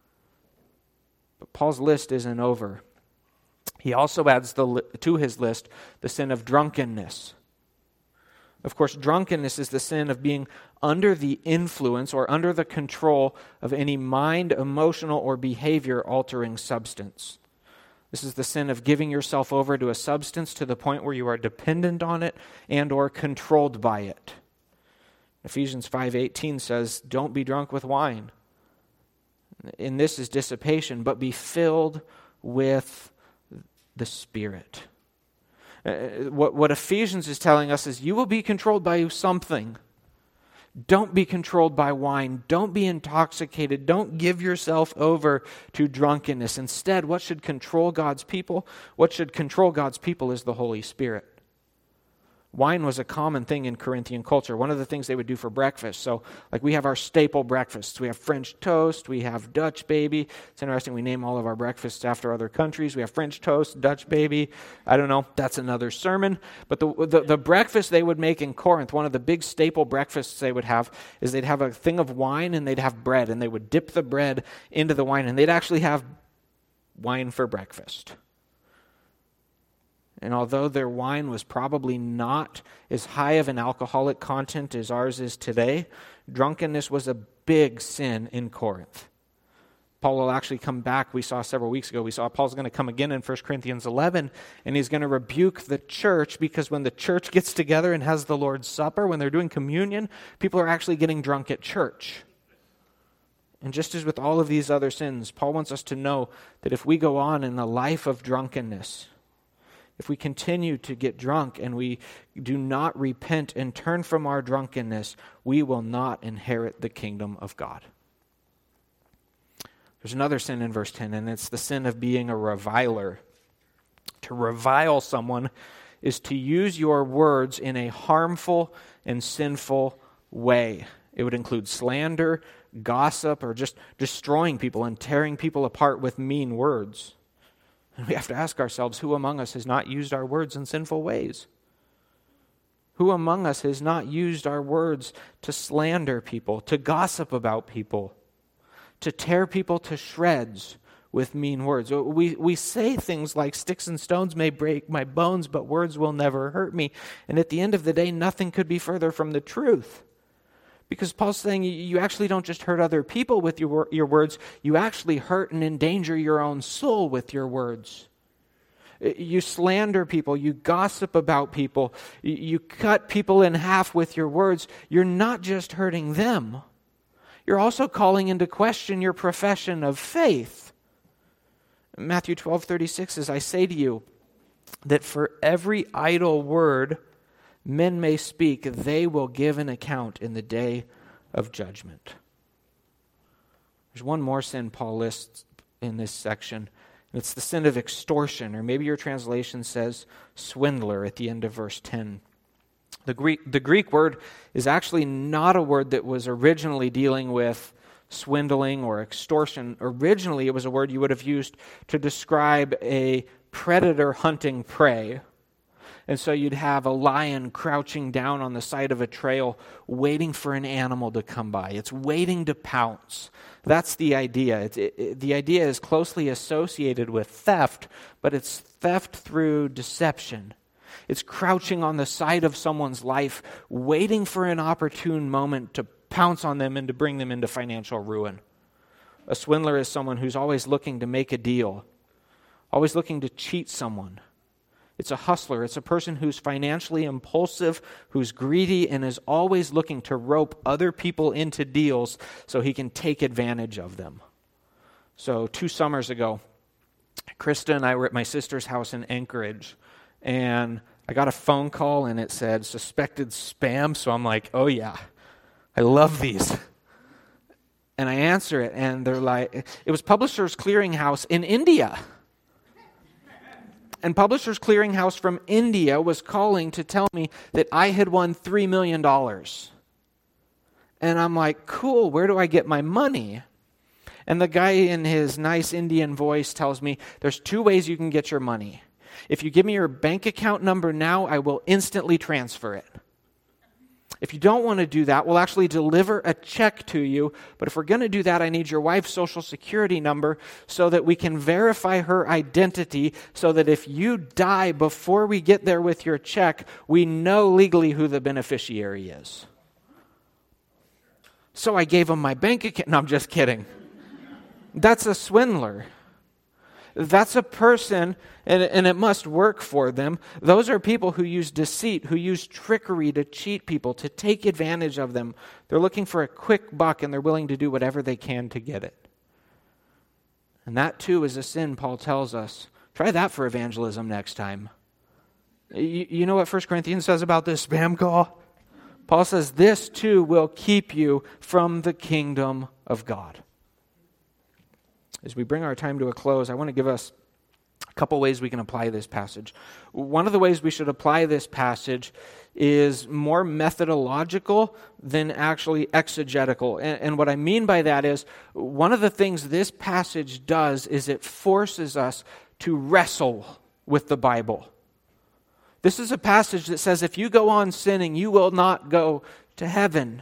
But Paul's list isn't over. He also adds to his list the sin of drunkenness. Of course, drunkenness is the sin of being under the influence or under the control of any mind, emotional, or behavior-altering substance. This is the sin of giving yourself over to a substance to the point where you are dependent on it and or controlled by it. Ephesians 5:18 says, "Don't be drunk with wine." And this is dissipation, but be filled with the Spirit. What Ephesians is telling us is you will be controlled by something. Don't be controlled by wine. Don't be intoxicated. Don't give yourself over to drunkenness. Instead, what should control God's people? What should control God's people is the Holy Spirit. Wine was a common thing in Corinthian culture. One of the things they would do for breakfast. So, like we have our staple breakfasts. We have French toast. We have Dutch baby. It's interesting, we name all of our breakfasts after other countries. We have French toast, Dutch baby. I don't know, that's another sermon. But the breakfast they would make in Corinth, one of the big staple breakfasts they would have, is they'd have a thing of wine and they'd have bread. And they would dip the bread into the wine. And they'd actually have wine for breakfast. And although their wine was probably not as high of an alcoholic content as ours is today, drunkenness was a big sin in Corinth. Paul will actually come back. We saw several weeks ago, Paul's going to come again in 1 Corinthians 11, and he's going to rebuke the church because when the church gets together and has the Lord's Supper, when they're doing communion, people are actually getting drunk at church. And just as with all of these other sins, Paul wants us to know that if we go on in a life of drunkenness, if we continue to get drunk and we do not repent and turn from our drunkenness, we will not inherit the kingdom of God. There's another sin in verse 10, and it's the sin of being a reviler. To revile someone is to use your words in a harmful and sinful way. It would include slander, gossip, or just destroying people and tearing people apart with mean words. And we have to ask ourselves, who among us has not used our words in sinful ways? Who among us has not used our words to slander people, to gossip about people, to tear people to shreds with mean words? We say things like, sticks and stones may break my bones, but words will never hurt me. And at the end of the day, nothing could be further from the truth. Because Paul's saying you actually don't just hurt other people with your words, you actually hurt and endanger your own soul with your words. You slander people, you gossip about people, you cut people in half with your words. You're not just hurting them, you're also calling into question your profession of faith. Matthew 12:36 says, "I say to you that for every idle word men may speak, they will give an account in the day of judgment." There's one more sin Paul lists in this section, and it's the sin of extortion, or maybe your translation says swindler at the end of verse 10. The Greek word is actually not a word that was originally dealing with swindling or extortion. Originally, it was a word you would have used to describe a predator hunting prey. And so you'd have a lion crouching down on the side of a trail waiting for an animal to come by. It's waiting to pounce. That's the idea. The idea is closely associated with theft, but it's theft through deception. It's crouching on the side of someone's life, waiting for an opportune moment to pounce on them and to bring them into financial ruin. A swindler is someone who's always looking to make a deal, always looking to cheat someone. It's a hustler. It's a person who's financially impulsive, who's greedy, and is always looking to rope other people into deals so he can take advantage of them. So 2 summers ago, Krista and I were at my sister's house in Anchorage, and I got a phone call, and it said suspected spam, so I'm like, oh yeah, I love these. And I answer it, and they're like, it was Publishers Clearinghouse in India. And Publishers Clearinghouse from India was calling to tell me that I had won $3 million. And I'm like, cool, where do I get my money? And the guy in his nice Indian voice tells me, there's 2 ways you can get your money. If you give me your bank account number now, I will instantly transfer it. If you don't want to do that, we'll actually deliver a check to you. But if we're going to do that, I need your wife's social security number so that we can verify her identity so that if you die before we get there with your check, we know legally who the beneficiary is. So I gave him my bank account. No, I'm just kidding. That's a swindler. That's a person, and it must work for them. Those are people who use deceit, who use trickery to cheat people, to take advantage of them. They're looking for a quick buck, and they're willing to do whatever they can to get it. And that too is a sin, Paul tells us. Try that for evangelism next time. You know what 1 Corinthians says about this spam call? Paul says, this too will keep you from the kingdom of God. As we bring our time to a close, I want to give us a couple ways we can apply this passage. One of the ways we should apply this passage is more methodological than actually exegetical. And what I mean by that is, one of the things this passage does is it forces us to wrestle with the Bible. This is a passage that says if you go on sinning, you will not go to heaven.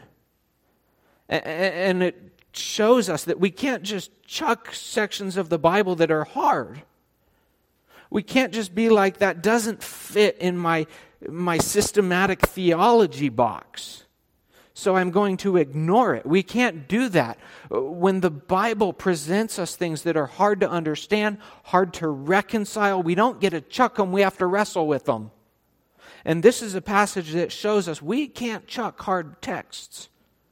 And it shows us that we can't just chuck sections of the Bible that are hard. We can't just be like, that doesn't fit in my systematic theology box, so I'm going to ignore it. We can't do that. When the Bible presents us things that are hard to understand, hard to reconcile, we don't get to chuck them, we have to wrestle with them. And this is a passage that shows us we can't chuck hard texts.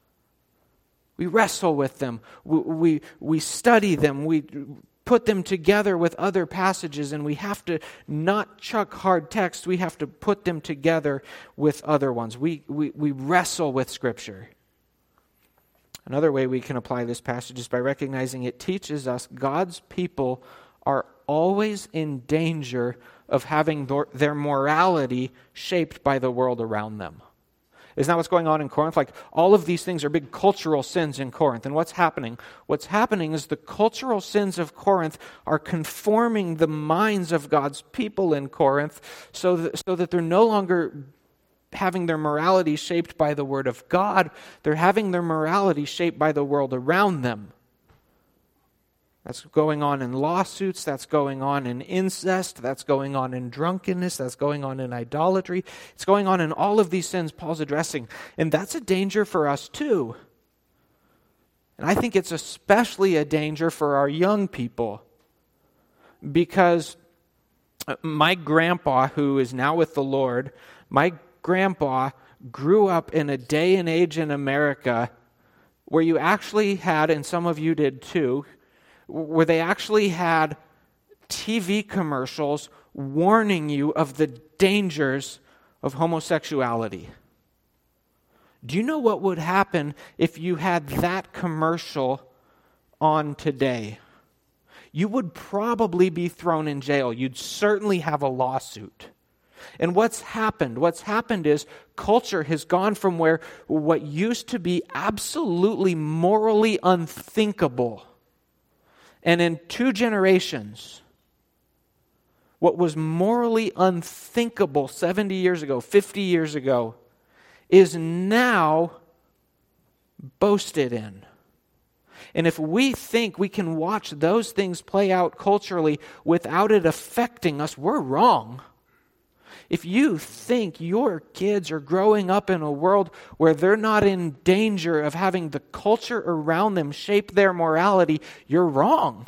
We wrestle with them. We study them. We put them together with other passages, and we have to not chuck hard texts. We have to put them together with other ones. We wrestle with Scripture. Another way we can apply this passage is by recognizing it teaches us God's people are always in danger of having their morality shaped by the world around them. Isn't that what's going on in Corinth? Like, all of these things are big cultural sins in Corinth. And what's happening? What's happening is the cultural sins of Corinth are conforming the minds of God's people in Corinth so that they're no longer having their morality shaped by the Word of God. They're having their morality shaped by the world around them. That's going on in lawsuits, that's going on in incest, that's going on in drunkenness, that's going on in idolatry. It's going on in all of these sins Paul's addressing. And that's a danger for us too. And I think it's especially a danger for our young people. Because my grandpa, who is now with the Lord, my grandpa grew up in a day and age in America where you actually had, and some of you did too, where they actually had TV commercials warning you of the dangers of homosexuality. Do you know what would happen if you had that commercial on today? You would probably be thrown in jail. You'd certainly have a lawsuit. And what's happened? What's happened is culture has gone from where what used to be absolutely morally unthinkable, and in 2 generations, what was morally unthinkable 70 years ago, 50 years ago, is now boasted in. And if we think we can watch those things play out culturally without it affecting us, we're wrong. If you think your kids are growing up in a world where they're not in danger of having the culture around them shape their morality, you're wrong.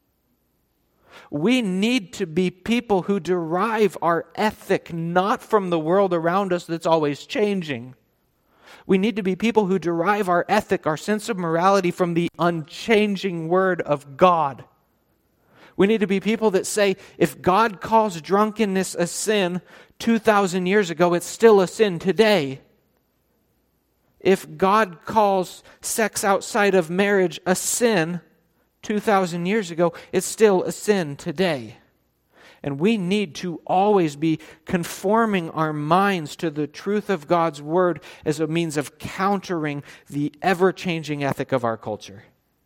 We need to be people who derive our ethic not from the world around us that's always changing, We need to be people who derive our ethic, our sense of morality from the unchanging Word of God. We need to be people that say, if God calls drunkenness a sin 2,000 years ago, it's still a sin today. If God calls sex outside of marriage a sin 2,000 years ago, it's still a sin today. And we need to always be conforming our minds to the truth of God's Word as a means of countering the ever-changing ethic of our culture.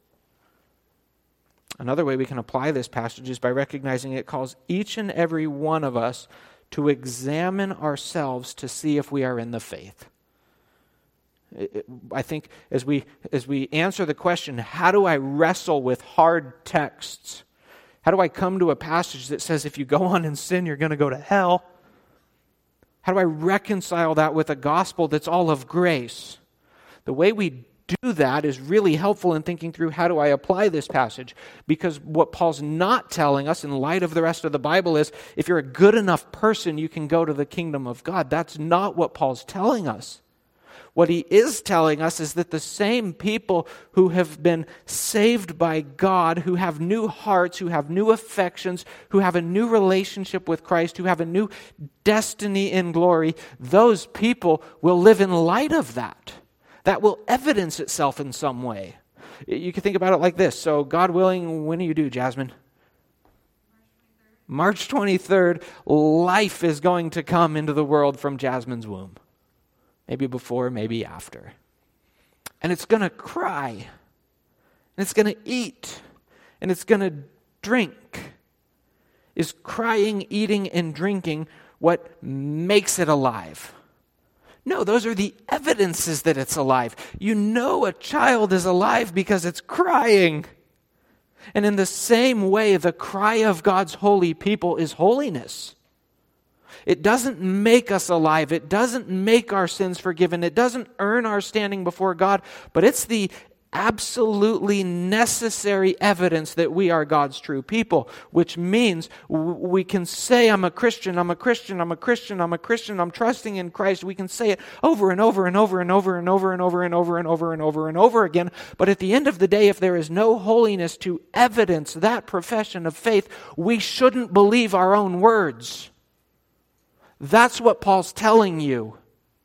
Another way we can apply this passage is by recognizing it calls each and every one of us to examine ourselves to see if we are in the faith. I think as we answer the question, how do I wrestle with hard texts? How do I come to a passage that says if you go on in sin, you're going to go to hell? How do I reconcile that with a gospel that's all of grace? The way we do that is really helpful in thinking through how do I apply this passage. Because what Paul's not telling us in light of the rest of the Bible is if you're a good enough person, you can go to the kingdom of God. That's not what Paul's telling us. What he is telling us is that the same people who have been saved by God, who have new hearts, who have new affections, who have a new relationship with Christ, who have a new destiny in glory, those people will live in light of that. That will evidence itself in some way. You can think about it like this. So, God willing, when do you do, Jasmine? March 23rd, life is going to come into the world from Jasmine's womb. Maybe before, maybe after. And it's going to cry. And it's going to eat. And it's going to drink. Is crying, eating, and drinking what makes it alive? No, those are the evidences that it's alive. You know a child is alive because it's crying. And in the same way, the cry of God's holy people is holiness. It doesn't make us alive. It doesn't make our sins forgiven. It doesn't earn our standing before God. But it's the absolutely necessary evidence that we are God's true people, which means we can say, I'm a Christian, I'm a Christian, I'm a Christian, I'm a Christian, I'm trusting in Christ. We can say it over and over and over and over and over and over and over and over and over and over again. But at the end of the day, if there is no holiness to evidence that profession of faith, we shouldn't believe our own words. That's what Paul's telling you.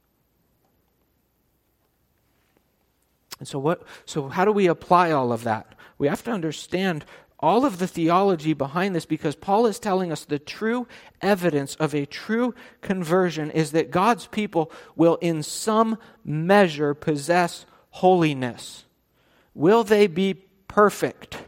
And so how do we apply all of that? We have to understand all of the theology behind this because Paul is telling us the true evidence of a true conversion is that God's people will in some measure possess holiness. Will they be perfect?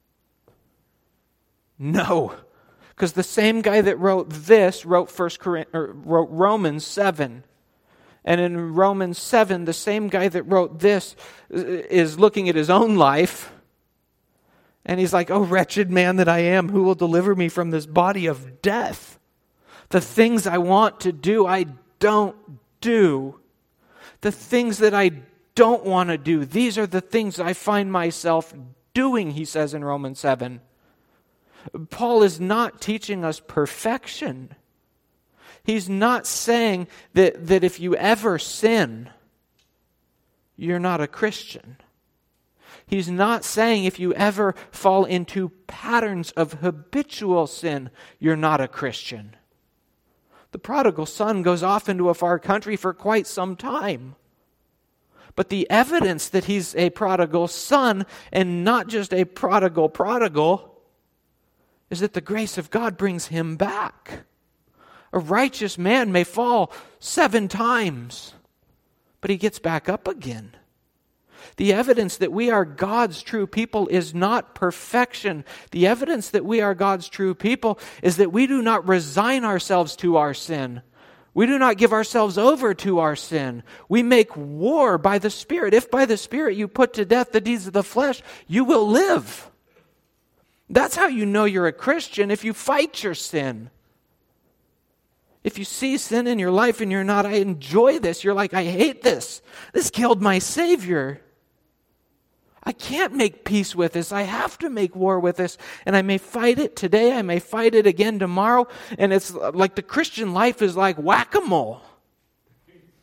No. Because the same guy that wrote this wrote Romans 7. And in Romans 7, the same guy that wrote this is looking at his own life. And he's like, oh, wretched man that I am, who will deliver me from this body of death? The things I want to do, I don't do. The things that I don't want to do, these are the things I find myself doing, he says in Romans 7. Paul is not teaching us perfection. He's not saying that if you ever sin, you're not a Christian. He's not saying if you ever fall into patterns of habitual sin, you're not a Christian. The prodigal son goes off into a far country for quite some time. But the evidence that he's a prodigal son and not just a prodigal is that the grace of God brings him back. A righteous man may fall 7 times, but he gets back up again. The evidence that we are God's true people is not perfection. The evidence that we are God's true people is that we do not resign ourselves to our sin. We do not give ourselves over to our sin. We make war by the Spirit. If by the Spirit you put to death the deeds of the flesh, you will live. That's how you know you're a Christian, if you fight your sin. If you see sin in your life and you're not, I enjoy this, you're like, I hate this. This killed my Savior. I can't make peace with this. I have to make war with this. And I may fight it today. I may fight it again tomorrow. And it's like the Christian life is like whack-a-mole.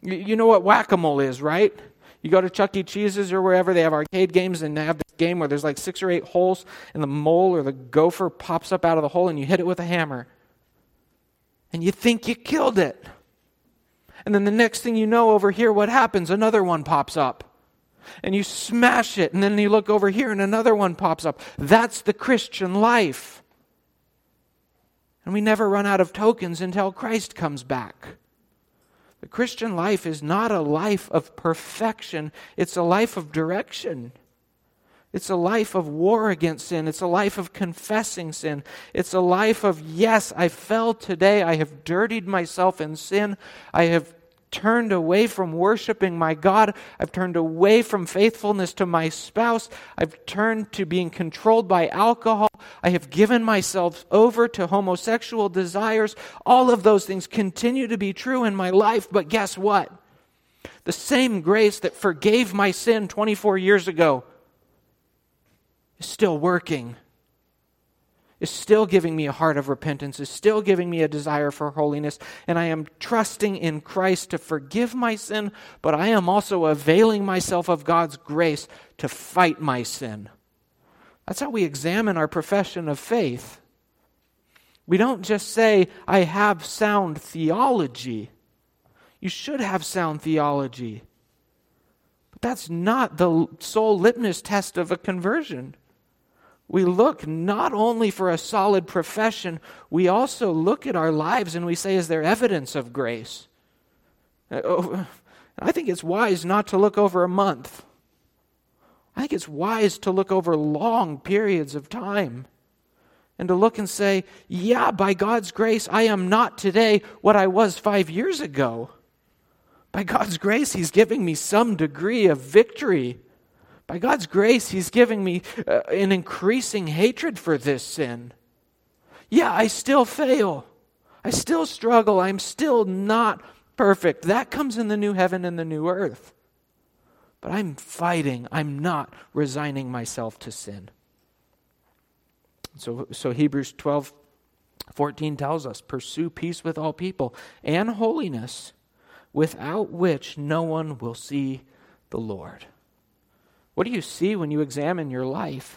You know what whack-a-mole is, right? You go to Chuck E. Cheese's or wherever, they have arcade games, and they have this game where there's like 6 or 8 holes, and the mole or the gopher pops up out of the hole, and you hit it with a hammer. And you think you killed it. And then the next thing you know, over here, what happens? Another one pops up. And you smash it, and then you look over here, and another one pops up. That's the Christian life. And we never run out of tokens until Christ comes back. The Christian life is not a life of perfection. It's a life of direction. It's a life of war against sin. It's a life of confessing sin. It's a life of, yes, I fell today. I have dirtied myself in sin. I have turned away from worshiping my God. I've turned away from faithfulness to my spouse. I've turned to being controlled by alcohol. I have given myself over to homosexual desires. All of those things continue to be true in my life, but guess what? The same grace that forgave my sin 24 years ago is still working, is still giving me a heart of repentance, is still giving me a desire for holiness, and I am trusting in Christ to forgive my sin, but I am also availing myself of God's grace to fight my sin. That's how we examine our profession of faith. We don't just say, I have sound theology. You should have sound theology. But that's not the sole litmus test of a conversion. We look not only for a solid profession, we also look at our lives and we say, is there evidence of grace? I think it's wise not to look over a month. I think it's wise to look over long periods of time and to look and say, yeah, by God's grace, I am not today what I was 5 years ago. By God's grace, He's giving me some degree of victory. By God's grace, He's giving me an increasing hatred for this sin. Yeah, I still fail. I still struggle. I'm still not perfect. That comes in the new heaven and the new earth. But I'm fighting. I'm not resigning myself to sin. So Hebrews 12:14 tells us, pursue peace with all people and holiness, without which no one will see the Lord. What do you see when you examine your life?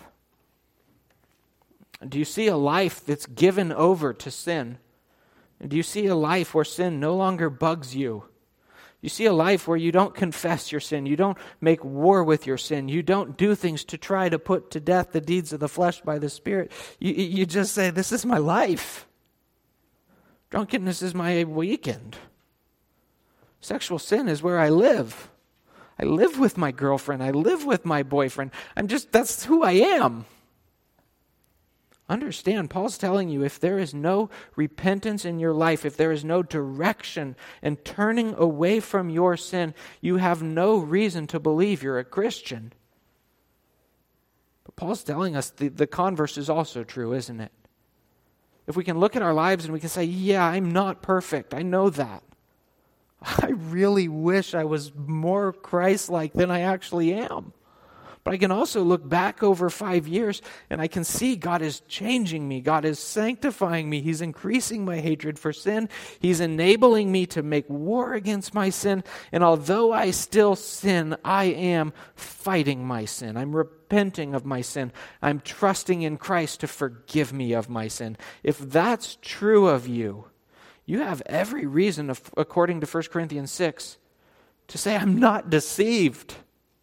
Do you see a life that's given over to sin? Do you see a life where sin no longer bugs you? You see a life where you don't confess your sin. You don't make war with your sin. You don't do things to try to put to death the deeds of the flesh by the Spirit. You just say, this is my life. Drunkenness is my weekend. Sexual sin is where I live. I live with my girlfriend. I live with my boyfriend. That's who I am. Understand, Paul's telling you, if there is no repentance in your life, if there is no direction and turning away from your sin, you have no reason to believe you're a Christian. But Paul's telling us the converse is also true, isn't it? If we can look at our lives and we can say, yeah, I'm not perfect. I know that. I really wish I was more Christ-like than I actually am. But I can also look back over 5 years and I can see God is changing me. God is sanctifying me. He's increasing my hatred for sin. He's enabling me to make war against my sin. And although I still sin, I am fighting my sin. I'm repenting of my sin. I'm trusting in Christ to forgive me of my sin. If that's true of you, you have every reason, according to 1 Corinthians 6, to say, I'm not deceived.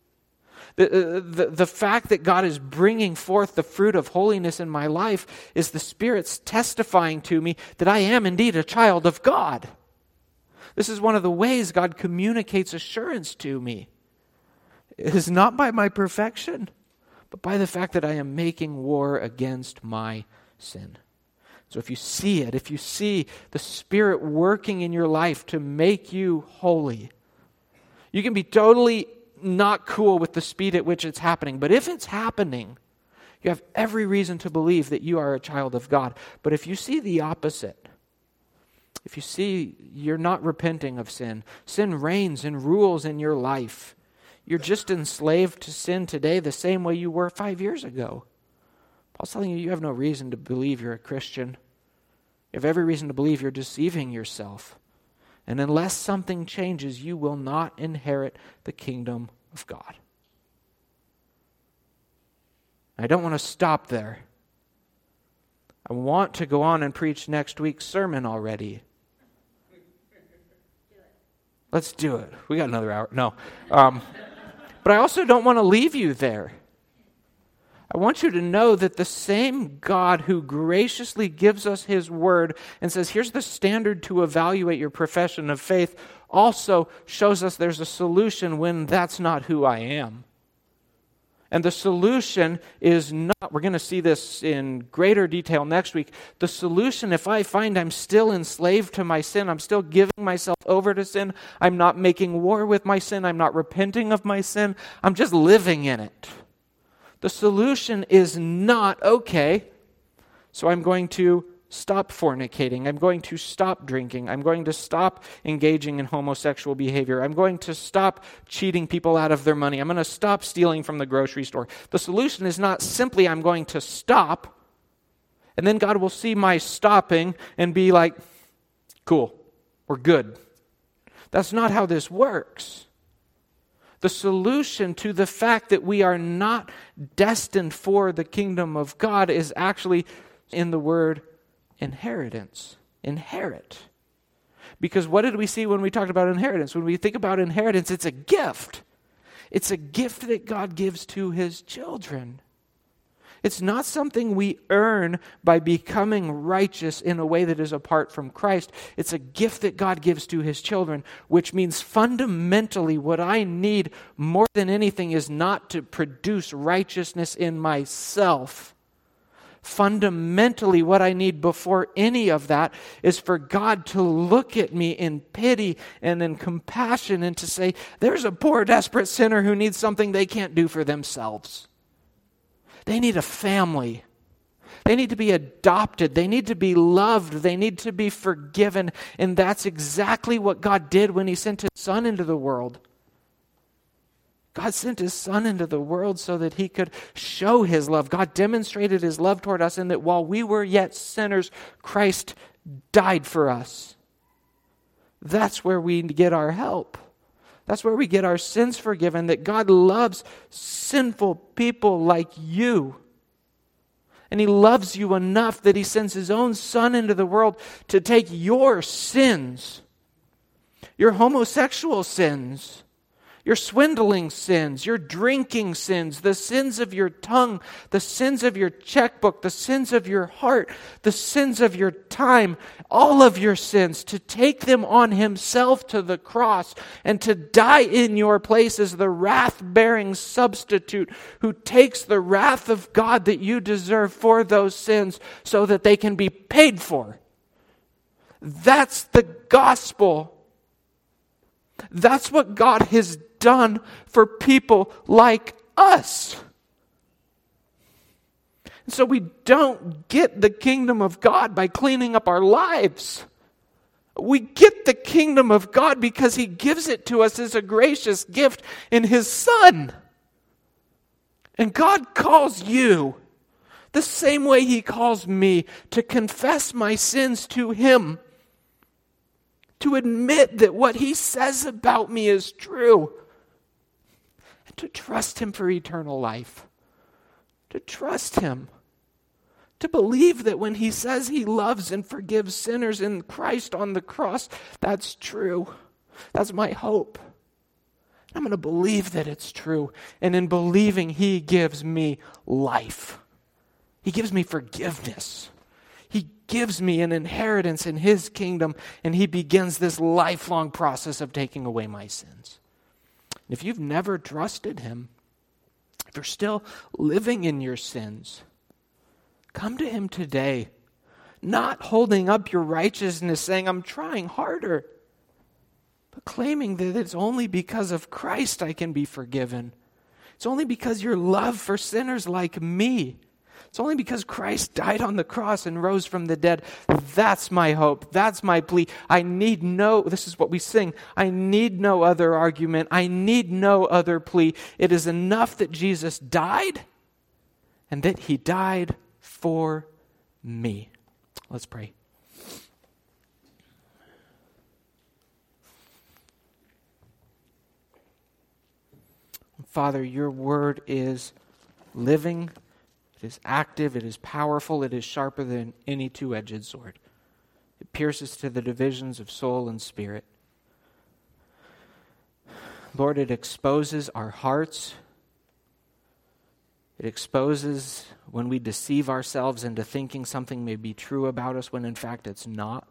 The fact that God is bringing forth the fruit of holiness in my life is the Spirit's testifying to me that I am indeed a child of God. This is one of the ways God communicates assurance to me. It is not by my perfection, but by the fact that I am making war against my sin. So if you see it, if you see the Spirit working in your life to make you holy, you can be totally not cool with the speed at which it's happening. But if it's happening, you have every reason to believe that you are a child of God. But if you see the opposite, if you see you're not repenting of sin, sin reigns and rules in your life, you're just enslaved to sin today the same way you were 5 years ago. Paul's telling you, you have no reason to believe you're a Christian. You have every reason to believe you're deceiving yourself. And unless something changes, you will not inherit the kingdom of God. I don't want to stop there. I want to go on and preach next week's sermon already. Let's do it. We got another hour. No. But I also don't want to leave you there. I want you to know that the same God who graciously gives us His word and says, here's the standard to evaluate your profession of faith, also shows us there's a solution when that's not who I am. And the solution is not, we're going to see this in greater detail next week. The solution, if I find I'm still enslaved to my sin, I'm still giving myself over to sin, I'm not making war with my sin, I'm not repenting of my sin, I'm just living in it. The solution is not, okay, so I'm going to stop fornicating, I'm going to stop drinking, I'm going to stop engaging in homosexual behavior, I'm going to stop cheating people out of their money, I'm going to stop stealing from the grocery store. The solution is not simply I'm going to stop, and then God will see my stopping and be like, cool, we're good. That's not how this works. The solution to the fact that we are not destined for the kingdom of God is actually in the word inheritance. Inherit. Because what did we see when we talked about inheritance? When we think about inheritance, it's a gift. It's a gift that God gives to His children. It's not something we earn by becoming righteous in a way that is apart from Christ. It's a gift that God gives to His children, which means fundamentally what I need more than anything is not to produce righteousness in myself. Fundamentally, what I need before any of that is for God to look at me in pity and in compassion and to say, there's a poor, desperate sinner who needs something they can't do for themselves. They need a family. They need to be adopted. They need to be loved. They need to be forgiven. And that's exactly what God did when He sent His Son into the world. God sent His Son into the world so that He could show His love. God demonstrated His love toward us in that while we were yet sinners, Christ died for us. That's where we get our help. That's where we get our sins forgiven, that God loves sinful people like you. And He loves you enough that He sends His own Son into the world to take your sins, your homosexual sins, your swindling sins, your drinking sins, the sins of your tongue, the sins of your checkbook, the sins of your heart, the sins of your time, all of your sins, to take them on Himself to the cross and to die in your place as the wrath-bearing substitute who takes the wrath of God that you deserve for those sins so that they can be paid for. That's the gospel. That's what God has done for people like us. And so we don't get the kingdom of God by cleaning up our lives. We get the kingdom of God because He gives it to us as a gracious gift in His Son. And God calls you the same way He calls me to confess my sins to Him. To admit that what He says about me is true. And to trust Him for eternal life. To trust Him. To believe that when He says He loves and forgives sinners in Christ on the cross, that's true. That's my hope. I'm going to believe that it's true. And in believing, He gives me life. He gives me forgiveness. He gives me an inheritance in His kingdom, and He begins this lifelong process of taking away my sins. If you've never trusted Him, if you're still living in your sins, come to Him today, not holding up your righteousness, saying, I'm trying harder, but claiming that it's only because of Christ I can be forgiven. It's only because your love for sinners like me. It's only because Christ died on the cross and rose from the dead. That's my hope. That's my plea. This is what we sing, I need no other argument. I need no other plea. It is enough that Jesus died and that He died for me. Let's pray. Father, your word is living, it is active, it is powerful, it is sharper than any two-edged sword. It pierces to the divisions of soul and spirit. Lord, it exposes our hearts. It exposes when we deceive ourselves into thinking something may be true about us when in fact it's not.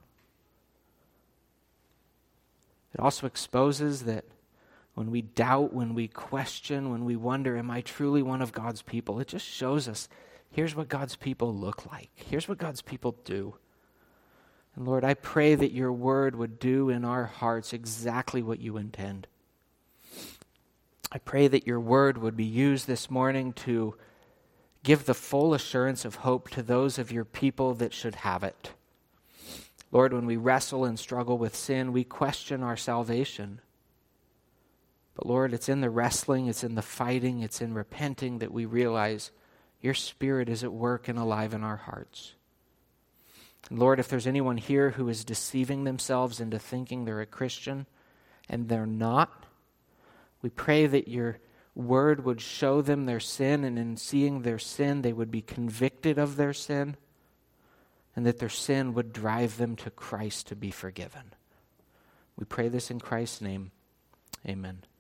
It also exposes that when we doubt, when we question, when we wonder, am I truly one of God's people? It just shows us, here's what God's people look like. Here's what God's people do. And Lord, I pray that your word would do in our hearts exactly what you intend. I pray that your word would be used this morning to give the full assurance of hope to those of your people that should have it. Lord, when we wrestle and struggle with sin, we question our salvation. But Lord, it's in the wrestling, it's in the fighting, it's in repenting that we realize your Spirit is at work and alive in our hearts. And Lord, if there's anyone here who is deceiving themselves into thinking they're a Christian and they're not, we pray that your word would show them their sin, and in seeing their sin, they would be convicted of their sin, and that their sin would drive them to Christ to be forgiven. We pray this in Christ's name. Amen.